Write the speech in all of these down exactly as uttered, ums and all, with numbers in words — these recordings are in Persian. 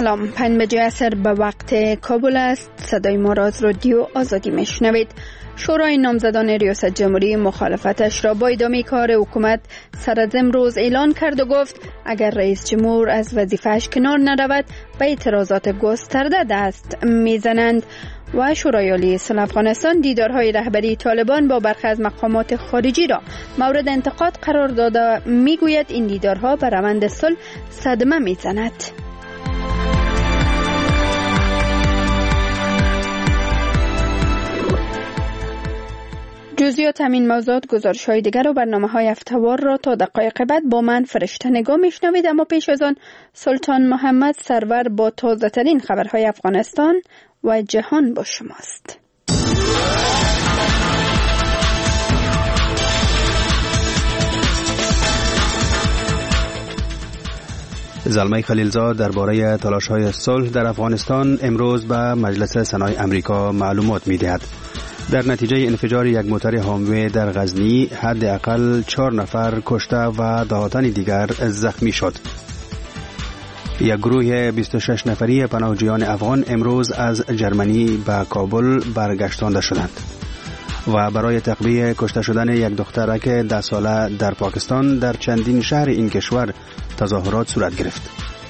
سلام، پنج بجه عصر به وقت کابل است. صدای ما را از رادیو آزادی میشنوید. شورای نامزدان ریاست جمهوری مخالفتش را با ادامه کار حکومت سر از امروز اعلان کرد و گفت اگر رئیس جمهور از وظیفه‌اش کنار نرود به اعتراضات گسترده دست میزنند. و شورای عالی صلح افغانستان دیدارهای رهبری طالبان با برخی از مقامات خارجی را مورد انتقاد قرار داده، میگوید این دیدارها به روند صلح صدمه میزند. جزئیات همین موضوعات، گزارش‌های دیگر و برنامه‌های هفته‌وار را تا دقایق بعد با من فرشته نگاه میشنوید. اما پیش از آن سلطان محمد سرور با تازه‌ترین خبرهای افغانستان و جهان با شماست. زلمه خلیلزاد درباره تلاش‌های صلح در افغانستان امروز به مجلس سنای امریکا معلومات می‌دهد. در نتیجه انفجار یک موتر هاموی در غزنی حداقل چهار نفر کشته و دهاتن دیگر زخمی شد. یک گروه بیست و شش نفری پناهجویان افغان امروز از جرمنی به کابل برگشتانده شدند و برای تقویه کشته شدن یک دخترک ده ساله در پاکستان در چندین شهر این کشور تظاهرات صورت گرفت.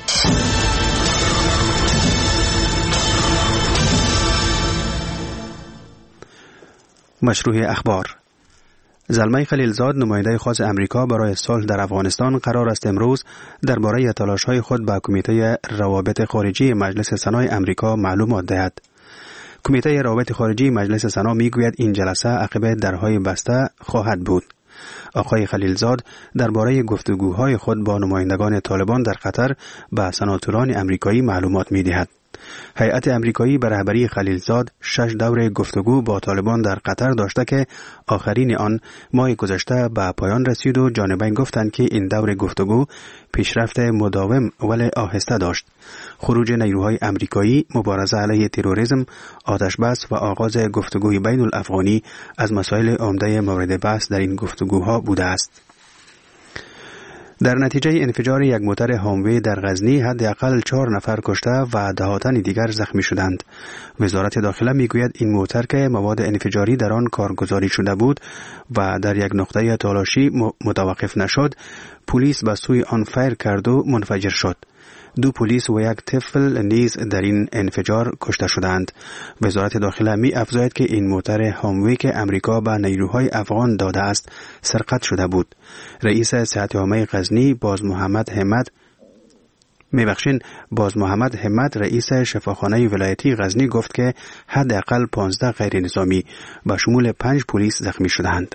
مشروع اخبار. زلمه خلیلزاد نماینده خاص امریکا برای صلح در افغانستان قرار است امروز درباره تلاش‌های خود به کمیته روابط خارجی مجلس سنای امریکا معلومات دهد. کمیته روابط خارجی مجلس سنا میگوید این جلسه عقب درهای بسته خواهد بود. آقای خلیلزاد درباره گفتگوهای خود با نمایندگان طالبان در قطر به سناتوران امریکایی معلومات میدهد. هیئت امریکایی به رهبری خلیلزاد شش دور گفتگو با طالبان در قطر داشته که آخرین آن ماه گذشته به پایان رسید و جانبین گفتند که این دور گفتگو پیشرفت مداوم ولی آهسته داشت. خروج نیروهای امریکایی، مبارزه علیه تروریسم، آتش بس و آغاز گفتگوی بین الافغانی از مسائل عمده مورد بحث در این گفتگوها بوده است. در نتیجه انفجار یک موتر هاموی در غزنی حداقل چهار نفر کشته و دهاتن دیگر زخمی شدند. وزارت داخله میگوید این موتر که مواد انفجاری در آن کارگزاری شده بود و در یک نقطه تالاشی متوقف نشد، پلیس به سوی آن فیر کرد و منفجر شد. دو پلیس و یک طفل نیز در این انفجار کشته شدند. وزارت داخله می افزاید که این موتر هاموی که امریکا به نیروهای افغان داده است سرقت شده بود. رئیس صحت عامه غزنی باز محمد همت میبخشین باز محمد همت رئیس شفاخانه ولایتی غزنی گفت که حداقل پانزده غیر نظامی به شمول پنج پلیس زخمی شدند.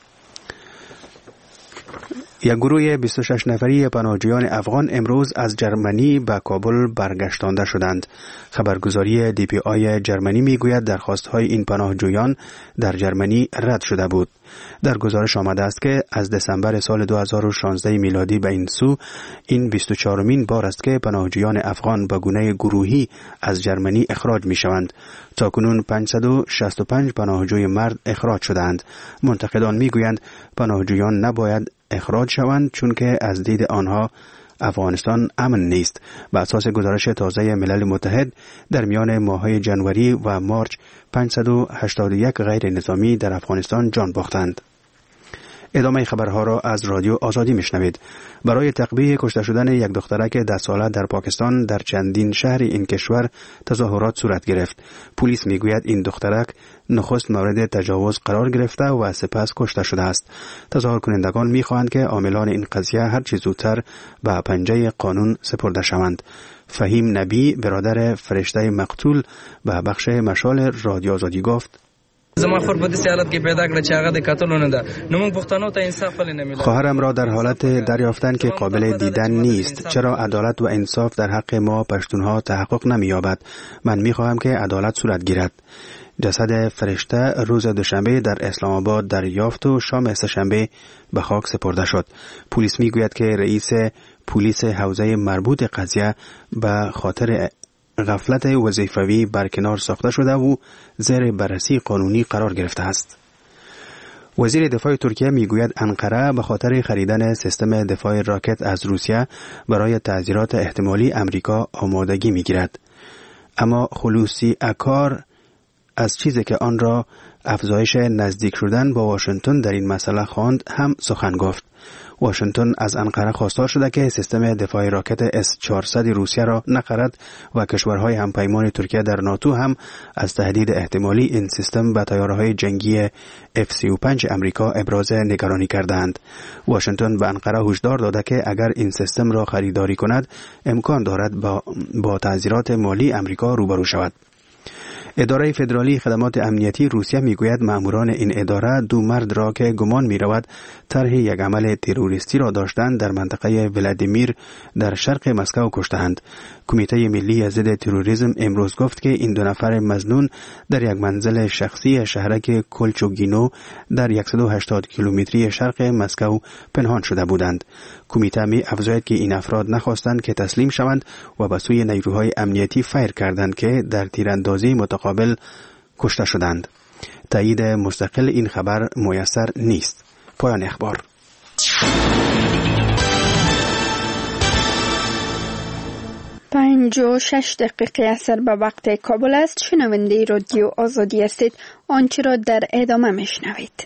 یک گروه بیست و شش نفری پناهجویان افغان امروز از جرمنی به کابل برگشتانده شدند. خبرگزاری دی پی آی جرمنی میگوید درخواست‌های این پناهجویان در جرمنی رد شده بود. در گزارش آمده است که از دسامبر سال دو هزار و شانزده میلادی به این سو این بیست و چهارمین بار است که پناهجویان افغان به گونه گروهی از جرمنی اخراج میشوند. تاکنون پانصد و شصت و پنج پناهجوی مرد اخراج شدند. منتقدان میگویند پناهجویان نباید اخراج شوند چون که از دید آنها افغانستان امن نیست. به اساس گزارش تازه ملل متحد در میان ماه‌های جنوری و مارچ پانصد و هشتاد و یک غیر نظامی در افغانستان جان باختند. ادامه خبرها را از رادیو آزادی میشنوید. برای تقویه کشته شدن یک دخترک ده ساله در پاکستان در چندین شهر این کشور تظاهرات صورت گرفت. پلیس میگوید این دخترک نخست مورد تجاوز قرار گرفته و سپس کشته شده است. تظاهر کنندگان میخواهند که عاملان این قضیه هر چه زودتر به پنجه قانون سپرده شوند. فهیم نبی برادر فرشته مقتول به بخش مشال رادیو آزادی گفت: زما خور په دې حالت کې پیدا کړ چې هغه د قتل نه ده. نو موږ پښتنو ته انصاف ولې نه میلاد. خواهرم را در حالت دریافتن که قابل دیدن نیست. چرا عدالت و انصاف در حق ما پشتونها تحقق نمی‌یابد؟ من می‌خواهم که عدالت صورت گیرد. جسد فرشته روز دوشنبه در اسلام آباد دریافت و شام سه‌شنبه به خاک سپرده شد. پلیس میگوید که رئیس پلیس حوزه مربوط قضیه به خاطر غفلت وظیفوی برکنار ساخته شده و زیر بررسی قانونی قرار گرفته است. وزیر دفاع ترکیه میگوید انقره به خاطر خریدن سیستم دفاع راکت از روسیه برای تعذیرات احتمالی امریکا آمادگی میگیرد. اما خلوصی اکار از چیزی که آن را افزایش نزدیک شدن با واشنگتن در این مسئله خواند هم سخن گفت. واشنگتن از انقره خواستار شده که سیستم دفاع راکت اس چهارصد روسیه را نخرد و کشورهای همپیمان ترکیه در ناتو هم از تهدید احتمالی این سیستم به طیاره‌های جنگی اف سی و پنج امریکا ابراز نگرانی کردند. واشنگتن به انقره هشدار داده که اگر این سیستم را خریداری کند امکان دارد با با تعذیرات مالی امریکا روبرو شود. اداره فدرالی خدمات امنیتی روسیه میگوید ماموران این اداره دو مرد را که گمان می‌رود طرح یک عمل تروریستی را داشتند در منطقه ولادیمیر در شرق مسکو کشتند. کمیته ملی ضد تروریسم امروز گفت که این دو نفر مظنون در یک منزل شخصی شهرک کلچوگینو در صد و هشتاد کیلومتری شرق مسکو پنهان شده بودند. کمیته می افزاید که این افراد نخواستند که تسلیم شوند و به سوی نیروهای امنیتی فیر کردند که در تیراندازی متقابل کشته شدند. تایید مستقل این خبر میسر نیست. پایان اخبار. پنج و شش دقیقه اثر به وقت کابل است. شنونده رادیو آزادی هستید. آنچه را در ادامه میشنوید.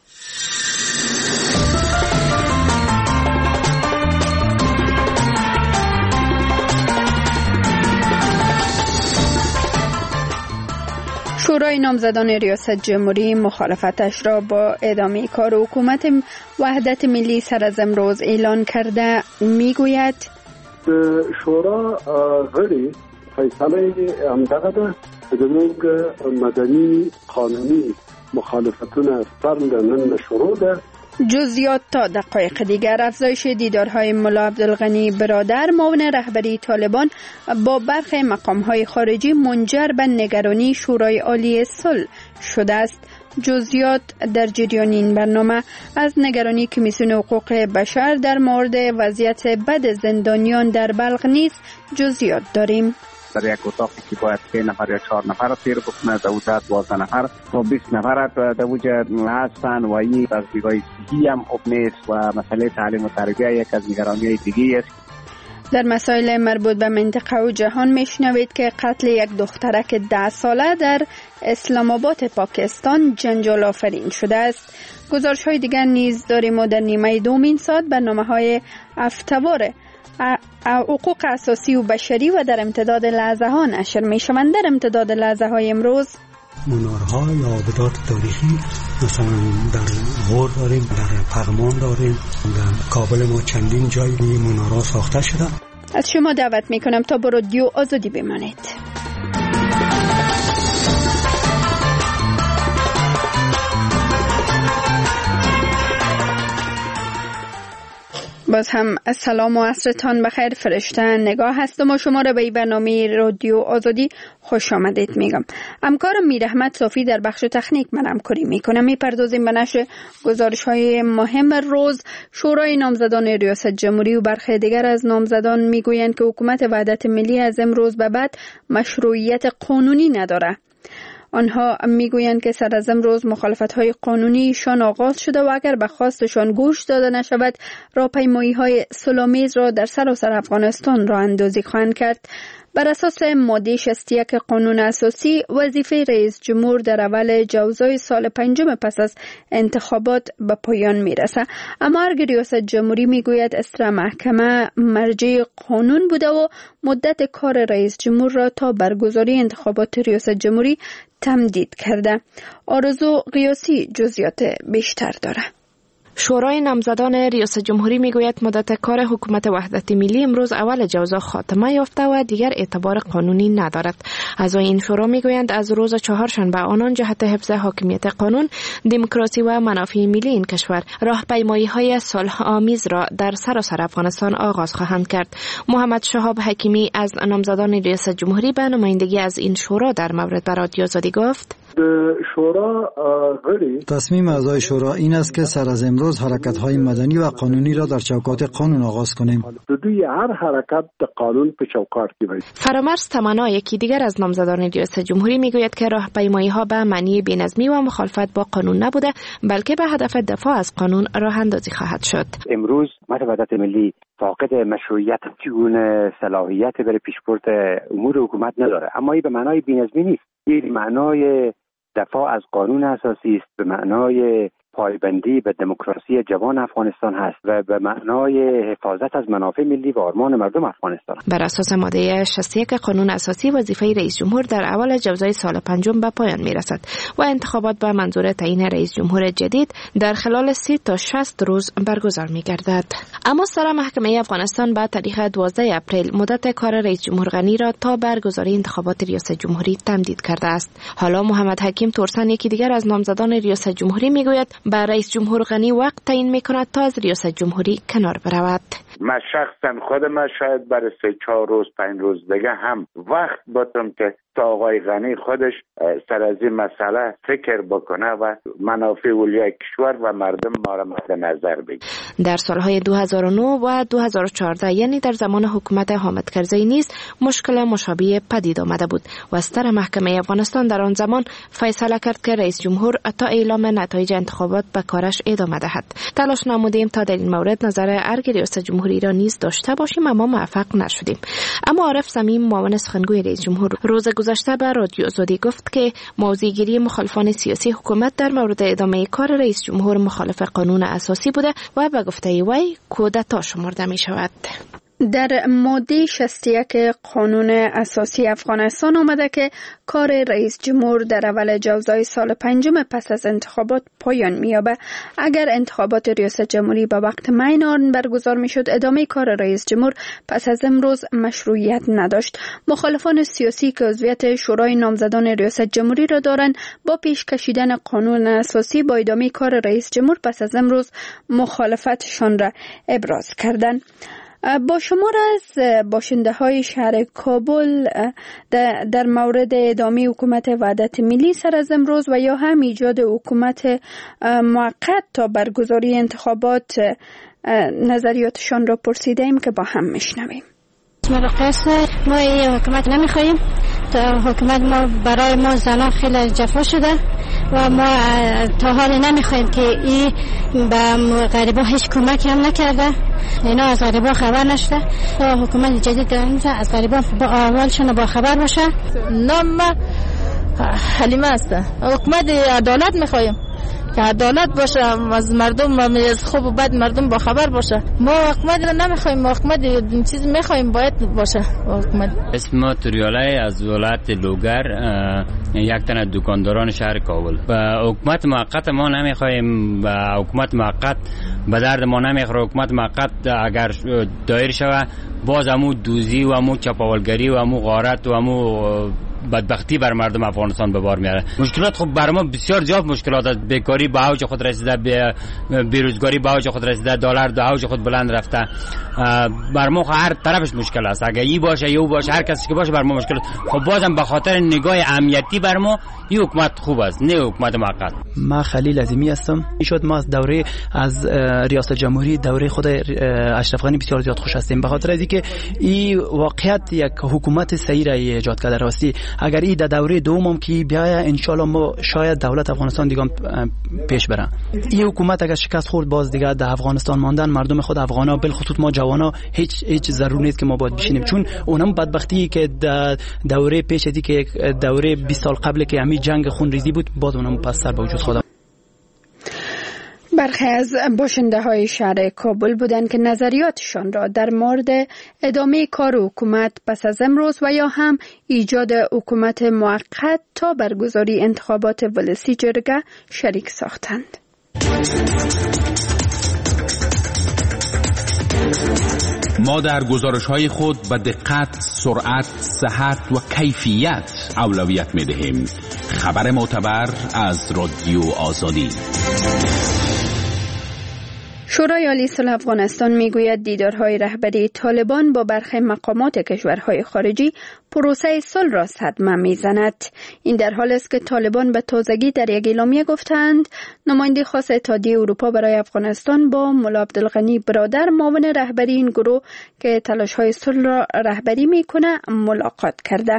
شورای نامزدان ریاست جمهوری مخالفتش را با ادامه کار حکومت وحدت ملی سر از امروز اعلان کرده. میگوید شورا غړي فیصله همدغه ده زموږ مدني قانوني مخالفتونه سر نن شروع ده. جزئیات تا دقایق دیگر. افزایش دیدارهای ملا عبدالغنی برادر معاون رهبری طالبان با برخی مقامهای خارجی منجر به نگرانی شورای عالی صلح شده است. جزئیات در جریان این برنامه. از نگرانی کمیسیون حقوق بشر در مورد وضعیت بد زندانیان در بلخ نیز جزئیات داریم. در یک اتاقی که باید سه نفر یا چهار نفر تیر بکنه در اوجه دوازده نفر و بیست نفر در اوجه هستن و این از دیگاه صحی هم خوب نیست و مسئله تعلیم و تربیه یک از نگرانی دیگه است. در مسائل مربوط به منطقه و جهان میشنوید که قتل یک دخترک ده ساله در اسلام آباد پاکستان جنجال آفرین شده است. گزارش های دیگر نیز داریم و در نیمه دوم این ساعت برنامه های افتوار حقوق اساسی و بشری و در امتداد لحظه ها نشر می شوند. در امتداد لحظه های امروز منارها یا آبدات تاریخی مثلا در غور داریم، در پغمان داریم، در کابل ما چندین جای منارها ساخته شده. از شما دعوت می کنم تا با رادیو آزادی بمانید. باز هم سلام و عصرتان بخیر. فرشته نگاه هستم و شما را به برنامه رادیو آزادی خوش آمدید میگم. همکارم میر احمد صافی در بخش تکنیک من همکاری میکنم. میپردازیم به نشر گزارش های مهم روز. شورای نامزدان ریاست جمهوری و برخی دیگر از نامزدان میگویند که حکومت وحدت ملی از امروز به بعد مشروعیت قانونی نداره. آنها میگویند که سر از امروز مخالفت‌های قانونیشان آغاز شده و اگر به خواستشان گوش داده نشود راهپیمایی‌های صلح‌آمیز را در سراسر افغانستان راه اندازی خواهند کرد. بر اساس ماده شصت و یک قانون اساسی وظیفه رئیس جمهور در اول جوزای سال پنجم پس از انتخابات به پایان میرسه. اما ارگ ریاست جمهوری میگوید استرا محکمه مرجع قانون بوده و مدت کار رئیس جمهور را تا برگزاری انتخابات ریاست جمهوری تمدید کرده. آرزو قیاسی جزئیات بیشتر داره. شورای نامزدان ریاست جمهوری میگوید مدت کار حکومت وحدت ملی امروز اول جوزا خاتمه یافته و دیگر اعتبار قانونی ندارد. اعضای این شورا میگویند از روز چهارشنبه آنان جهت حفظ حاکمیت قانون، دموکراسی و منافع ملی این کشور راهپیمایی‌های صلح آمیز را در سراسر افغانستان آغاز خواهند کرد. محمد شهاب حکیمی از نامزدان ریاست جمهوری به نمایندگی از این شورا در مورد به رادیو آزادی گفت: شورا غړي تصمیم اعضای شورا این است که سر از امروز حرکت‌های مدنی و قانونی را در چوکات قانون آغاز کنیم. دوی هر حرکت در قانون په چوکاټ کې وي. فرامرز تمنا یکی دیگر از نامزدان ریاست جمهوری میگوید که راهپیمایی‌ها به معنی بی‌نظمی و مخالفت با قانون نبوده بلکه به هدف دفاع از قانون راه اندازی خواهد شد. امروز وحدت ملی فاقد مشروعیت چگونه صلاحیت برای پیشبرد امور حکومت نداره، اما این به معنای بی‌نظمی نیست. این به معنای دفاع از قانون اساسی است، به معنای پایبندی به دموکراسی جوان افغانستان هست و به معنای حفاظت از منافع ملی و آرمان مردم افغانستان. بر اساس ماده شصت و یک قانون اساسی وظیفه رئیس جمهور در اول جوزای سال پنجم به پایان میرسد و انتخابات به منظور تعیین رئیس جمهور جدید در خلال سی تا شصت روز برگزار میگردد. اما سر محکمه افغانستان به تاریخ دوازده اپریل مدت کار رئیس جمهور غنی را تا برگزاری انتخابات ریاست جمهوری تمدید کرده است. حالا محمد حکیم تورسن یکی دیگر از نامزدان ریاست جمهوری میگوید با رئیس جمهور غنی وقت تعیین میکند تا از ریاست جمهوری کنار برود. من شخصا خودم شاید برای سه چهار روز پنج روز دیگه هم وقت باتم که تا آقای غنی خودش سر از این مسئله فکر بکنه و منافع اولیای کشور و مردم ما را مد نظر بگیره. در سالهای دو هزار و نه و دو هزار و چهارده یعنی در زمان حکومت حامد کرزی نیز مشکل مشابه پدید آمده بود و سر محکمه افغانستان در آن زمان فیصله کرد که رئیس جمهور تا اعلام نتایج انتخابات به کارش ادامه دهد. تلاش نمودیم تا در این مورد نظر ارگ ریاست جمهوری را نیز داشته باشیم اما موفق نشدیم. اما عارف صمیم معاون سخنگوی رئیس جمهور روز گذشته به رادیو آزادی گفت که موضع‌گیری مخالفان سیاسی حکومت در مورد ادامه کار رئیس جمهور مخالف قانون اساسی بوده و به گفته وی کودتا شمرده می شود. در ماده شصت و یک قانون اساسی افغانستان آمده که کار رئیس جمهور در اول جوزای سال پنجم پس از انتخابات پایان می‌یابد. اگر انتخابات ریاست جمهوری به وقت معین آن برگزار می‌شد، ادامه کار رئیس جمهور پس از امروز مشروعیت نداشت. مخالفان سیاسی که عضویت شورای نامزدان ریاست جمهوری را دارند، با پیش کشیدن قانون اساسی با ادامه کار رئیس جمهور پس از امروز مخالفتشان را ابراز کردند. با شمار از باشنده های شهر کابل در مورد ادامه حکومت وحدت ملی سر از امروز و یا هم ایجاد حکومت موقت تا برگزاری انتخابات نظریاتشان را پرسیدیم که با هم میشنویم. ما این حکومت نمیخواهیم. حکومت ما برای ما زنان خیلی جفا شده و ما تا حال نمیخواهیم که این به غریبا هیچ کمک هم نکرده. اینا از غریبا خبر نشده. حکومت جدید از غریبا با احوالشون با خبر باشه. نام حلیمه است. حکومت عدالت میخواهیم که عدالت باشه، از مردم از خوب و بد مردم با خبر باشه. ما حکومت رو نمیخوایم، ما حکومت چیز میخوایم باید باشه. حکومت اسم توریاله از ولایت لوگر، یک تن دکانداران شهر کابل. با حکومت موقت ما نمیخوایم، با حکومت موقت به درد ما نمیخوره. حکومت موقت اگر دایر شوه باز همو دوزی و همو چپاولگری و همو غارت و همو بدبختی بر مردم افغانستان به بار میاره. مشکلات خب بر ما بسیار زیاد مشکلات است. بیکاری به اوج خود رسیده، بیروزگاری به اوج خود رسیده، دلار به اوج خود بلند رفته. بر ما هر طرفش مشکل است. اگه ای باشه یا او باشه، هر کسی که باشه بر ما مشکل. خب بازم به خاطر نگاه امنیتی بر ما این حکومت خوب است، نه حکومت موقت. ما خلیل عظیمی هستم. شد ما از دوره از ریاست جمهوری دوره خود اشرف غنی بسیار زیاد خوش هستیم، به خاطر اینکه این واقعیت یک حکومت صحیح را ایجاد کرده. راستی اگر این در دوره دوم که بیاید ان شاء الله ما شاید دولت افغانستان دیگه پیش بره. این حکومت اگر شکست خورد باز دیگه در افغانستان ماندن مردم خود افغانا بالخصوص ما جوانا هیچ هیچ ضرور نیست که ما باید بشینیم، چون اونم بدبختی که در دوره پیش دی که دوره بیست سال قبل که همین جنگ خونریزی بود باز اونم پس سر به وجود خود. برخی از باشنده های شهر کابل بودند که نظریاتشان را در مورد ادامه کار حکومت پس از امروز و یا هم ایجاد حکومت موقت تا برگزاری انتخابات ولسی جرگه شریک ساختند. ما در گزارش‌های خود به دقت، سرعت، صحت و کیفیت اولویت می‌دهیم. خبر معتبر از رادیو آزادی. شورای عالی صلح افغانستان میگوید دیدارهای رهبری طالبان با برخی مقامات کشورهای خارجی پروسه صلح را صدمه میزند. این در حالی است که طالبان به تازگی در یک اعلامیه گفتند نماینده خاص اتحادیه اروپا برای افغانستان با مولا عبدالغنی برادر معاون رهبری این گروه که تلاش‌های صلح را رهبری میکنه ملاقات کرده.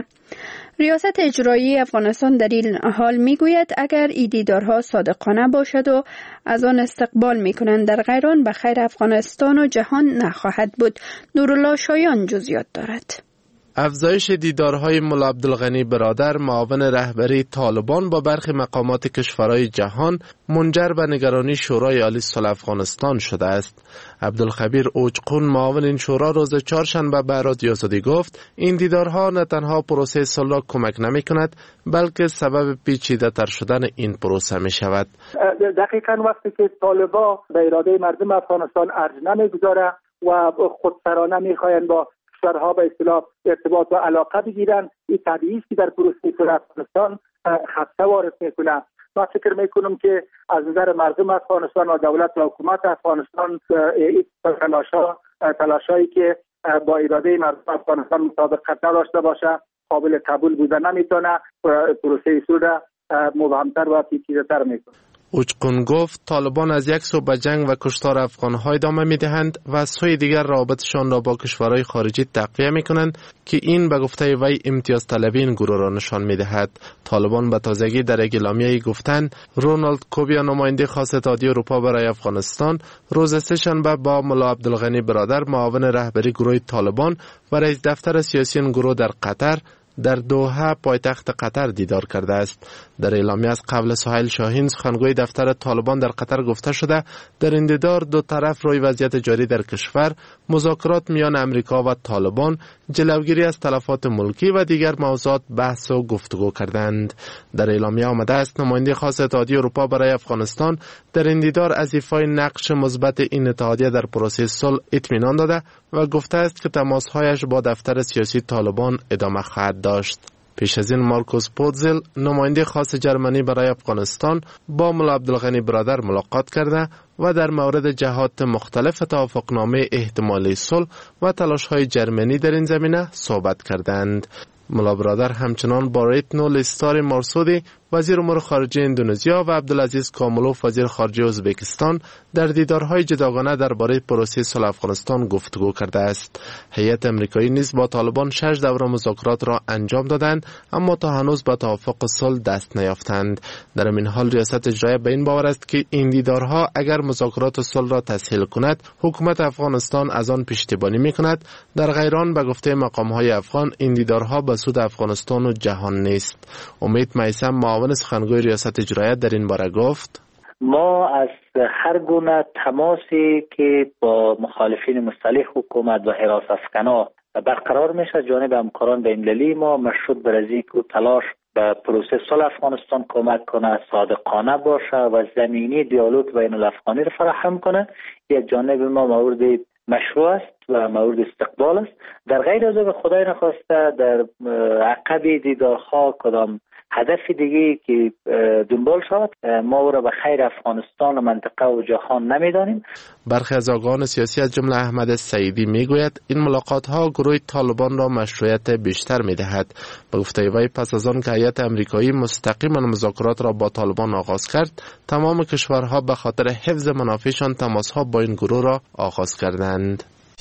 ریاست اجرایی افغانستان در این حال میگوید اگر این دیدارها صادقانه باشد و از آن استقبال میکنند در غیر آن به خیر افغانستان و جهان نخواهد بود. نورالله شایان جزئیات دارد. افزایش دیدارهای مولا عبدالغنی برادر معاون رهبری طالبان با برخی مقامات کشورهای جهان منجر به نگرانی شورای عالی صلح افغانستان شده است. عبدالخبیر اوچقون معاون این شورا روز چهارشنبه به رادیو آزادی گفت این دیدارها نه تنها پروسه صلح را کمک نمی کند بلکه سبب پیچیده تر شدن این پروسه می شود. دقیقاً وقتی که طالبان به اراده مردم افغانستان ارج نمیگذاره و خودسرانه میخواین با کشورها به اصطلاح ارتباط و علاقه بگیرن، این طبیعی است که در پروسه صلح افغانستان خطر وارد میکنه. من فکر میکنم که از نظر مردم افغانستان و دولت و حکومت افغانستان این تلاش‌ها تلاشایی که با اراده مردم افغانستان مطابقت نداشته باشه قابل قبول بوده نمیتونه پروسه صلح مبهمتر و پیچیده‌تر میکنه. اوچقون گفت طالبان از یک سو به جنگ و کشتار افغان‌ها ادامه می‌دهند و از سوی دیگر روابطشان را با کشورهای خارجی تقویه می‌کنند که این به گفته وی امتیاز طلبی این گروه را نشان می‌دهد. طالبان به تازگی در یک اعلامیه‌ای گفتند رونالد کوبیا نماینده خاص اتحادیه اروپا برای افغانستان روز سه‌شنبه با مولا عبدالغنی برادر معاون رهبری گروه طالبان و رئیس دفتر سیاسی این گروه در قطر در دوحه پایتخت قطر دیدار کرده است. در اعلامیه از قبل سهیل شاهین سخنگوی دفتر طالبان در قطر گفته شده در این دیدار دو طرف روی وضعیت جاری در کشور، مذاکرات میان امریکا و طالبان، جلوگیری از تلفات ملکی و دیگر موضوعات بحث و گفتگو کردند. در اعلامیه آمده است نماینده خاص اتحادیه اروپا برای افغانستان در این دیدار از ایفای نقش مثبت این اتحادیه در پروسه صلح اطمینان داده و گفته است که تماس‌هایش با دفتر سیاسی طالبان ادامه خواهد داشت. پیش از این مارکوس پودزل نماینده خاص جرمنی برای افغانستان با مولا عبدالغنی برادر ملاقات کرده و در مورد جهات مختلف توافقنامه احتمالی صلح و تلاش‌های جرمنی در این زمینه صحبت کردند. مولا برادر همچنان با ریتنو لستار مارسودی وزیر امور خارجه اندونزیا و عبدالعزیز کاملوف وزیر خارجه ازبکستان در دیدارهای جداگانه درباره پروسه صلح افغانستان گفتگو کرده است. هیئت امریکایی نیز با طالبان شش دوره مذاکرات را انجام دادند اما تا هنوز به توافق صلح دست نیافتند. در این حال ریاست اجرایی به این باور است که این دیدارها اگر مذاکرات صلح را تسهیل کند حکومت افغانستان از آن پشتیبانی میکند. در غیر آن به گفته مقام‌های افغان این دیدارها به سود افغانستان و جهان نیست. امید میثم معاون سخنگوی ریاست اجرایی در این باره گفت ما از هر گونه تماسی که با مخالفین مصالح حکومت و حراس افغانا برقرار میشه جانب همکاران بین‌المللی ما مشروط بر از اینکه تلاش به پروسه صلح افغانستان کمک کنه، صادقانه باشه و زمینی دیالوگ بین الافغانی را فراهم کنه. یک جانب ما مورد مشروع است و مورد استقبال است. در غیر از آن خدای نخواسته در عقب دیدارها کدام هدف دیگه که دنبال شود ما او را به خیر افغانستان و منطقه و جهان نمیدانیم. برخی از آگاهان سیاسی از جمله احمد سعیدی میگوید این ملاقات ها گروه طالبان را مشروعیت بیشتر میدهد. به گفته وی پس از آن که هیئت امریکایی مستقیما مذاکرات را با طالبان آغاز کرد تمام کشورها به خاطر حفظ منافعشان تماس ها با این گروه را آغاز کردند.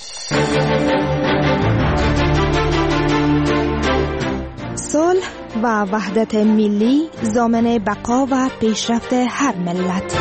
صلح و وحدت ملی ضامن بقا و پیشرفت هر ملت.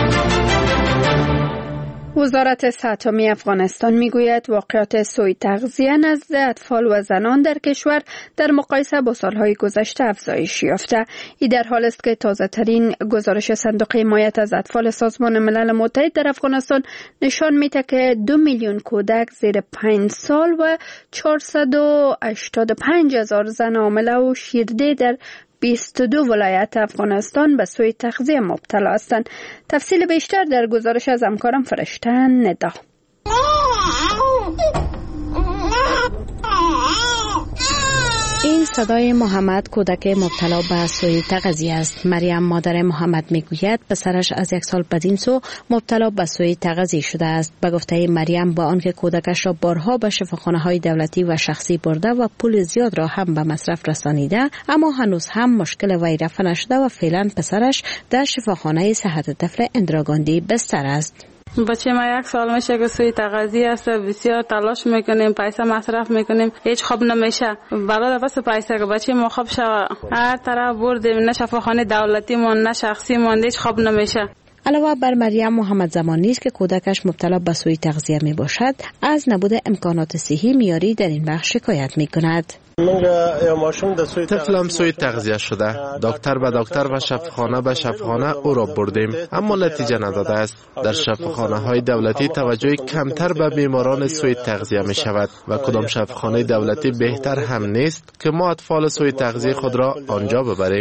وزارت صحت افغانستان میگوید واقعات سوء تغذیه نزد اطفال و زنان در کشور در مقایسه با سالهای گذشته افزایش یافته. این در حال است که تازه ترین گزارش صندوق حمایت از اطفال سازمان ملل متحد در افغانستان نشان میده که دو میلیون کودک زیر پنج سال و چهارصد و هشتاد و پنج هزار زن حامله و شیرده در بیست و دو ولایت افغانستان به سوء تغذیه مبتلا هستند. تفصیل بیشتر در گزارش از همکارم فرشته ندا. این صدای محمد کودک مبتلا به سوء تغذیه است. مریم مادر محمد میگوید پسرش از یک سال بدین سو مبتلا به سوء تغذیه شده است. به گفته مریم با آنکه کودکش را بارها به شفاخانه‌های دولتی و شخصی برده و پول زیاد را هم به مصرف رسانیده، اما هنوز هم مشکل وی رفع نشده و فعلا پسرش در شفاخانه صحت طفل اندراگاندی بستر است. بچه ما یک سال میشه که سوی تغذیه است، بسیار تلاش میکنیم، پیسه مصرف میکنیم، هیچ خوب نمیشه. بالا دفعه پیسه که بچه ما خوب شوه هر طرف بردیم، نه شفاخانه دولتی مون نه شخصی مون، هیچ خوب نمیشه. علاوه بر مریم محمد زمانی است که کودکش مبتلا به سوء تغذیه می باشد، از نبود امکانات صحی معیاری در این بخش شکایت می کند. طفلم سوی تغذیه شده. دکتر به دکتر و شفاخانه به شفاخانه او را بردیم، اما نتیجه نداده است. در شفاخانه های دولتی توجه کمتر به بیماران سوی تغذیه می شود و کدام شفاخانه دولتی بهتر هم نیست که ما اطفال سوی تغذیه خود را آنجا ببریم.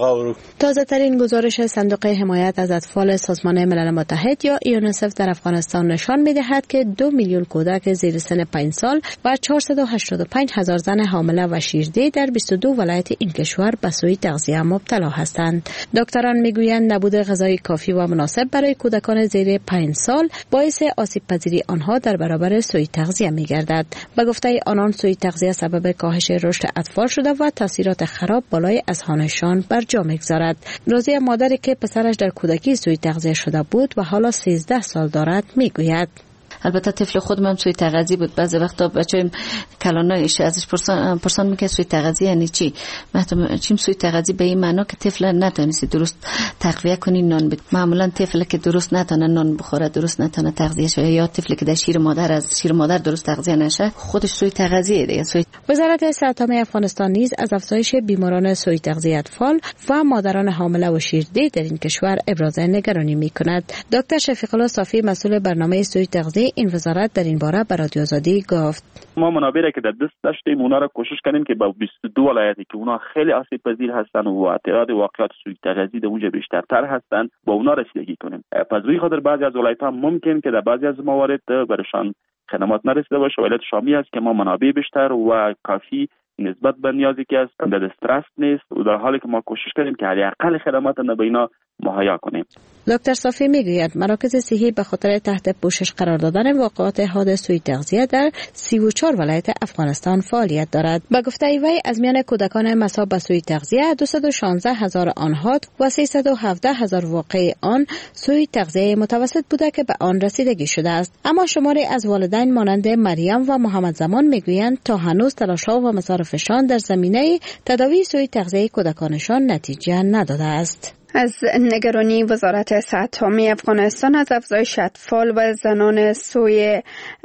تازه ترین گزارش صندوق حمایت از اطفال سازمان ملل متحد یا یونیسف در افغانستان نشان می دهد که دو میلیون کودک زیر سن پنج سال و چهارصد و هشتاد و پنج هزار زن حامل و شیرده در بیست و دو ولایت این کشور به سوء تغذیه مبتلا هستند. دکتران میگویند نبود غذای کافی و مناسب برای کودکان زیر پنج سال باعث آسیب پذیری آنها در برابر سوء تغذیه میگردد. به گفته آنان سوء تغذیه سبب کاهش رشد اطفال شده و تاثیرات خراب بالای اذهانشان بر جا میگذارد. روزی مادری که پسرش در کودکی سوء تغذیه شده بود و حالا سیزده سال دارد میگوید البته طفل خودم هم سوی تغذیه بود. بعضی وقتا بچه‌م کلانایش ازش پرسان پرسان میکرد سوی تغذیه یعنی چی؟ مثلا چیم سوی تغذیه به این معنا که طفل نتونسته درست تغذیه کنی نان بده. معمولا طفل که درست نتونه نان بخوره، درست نتونه تغذیه شه، یا طفل که در شیر مادر از شیر مادر درست تغذیه نشه، خودش سوی تغذیه دیگه. سوی وزارت صحت عامه افغانستان نیز از افزایش بیماران سوی تغذیه اطفال و مادران حامله و شیرده در این کشور ابراز نگرانی میکند. دکتر شفیق الله صافی مسئول برنامه سوی تغذیه این وزارت در این باره به رادیو آزادی گفت ما منابع را که در دست داشتیم اونا را کوشش کنیم که با بیست و دو ولایتی که اونا خیلی آسیب پذیر هستن و تعداد واقعات سوء تغذیه در اونجا بیشترتر هستن با اونا رسیدگی کنیم. پس روی خاطر بعضی از ولایت‌ها ممکن که در بعضی از موارد برشان خدمات نرسیده باشه. ولایت شامی است که ما منابع بیشتر و کافی نسبت به نیازی که است در دسترس نیست و در حالی که ما کوشش کنیم که حداقل خدمات به اینا مهیا کنیم. دکتر صافی میگوید مراکز صحی به خاطر تحت پوشش قرار دادن واقعات حادث سوء تغذیه در سی و چهار ولایت افغانستان فعالیت دارد. به گفته وی از میان کودکان مصاب به سوء تغذیه دویست و شانزده هزار آنها و سیصد و هفده هزار واقع آن سوء تغذیه متوسط بوده که به آن رسیدگی شده است. اما شماری از والدین مانند مریم و محمد زمان میگویند تا هنوز تلاش‌ها و مصارفشان در زمینه تداوی سوء تغذیه کودکانشان نتیجه نداده است. از نگرانی وزارت صحت عامه افغانستان از افزایش اطفال و زنان سوء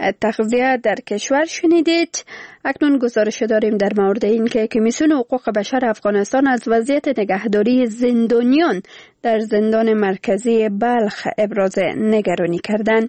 تغذیه در کشور شنیدید. اکنون گزارش داریم در مورد این که کمیسیون حقوق بشر افغانستان از وضعیت نگهداری زندانیان در زندان مرکزی بلخ ابراز نگرانی کردند.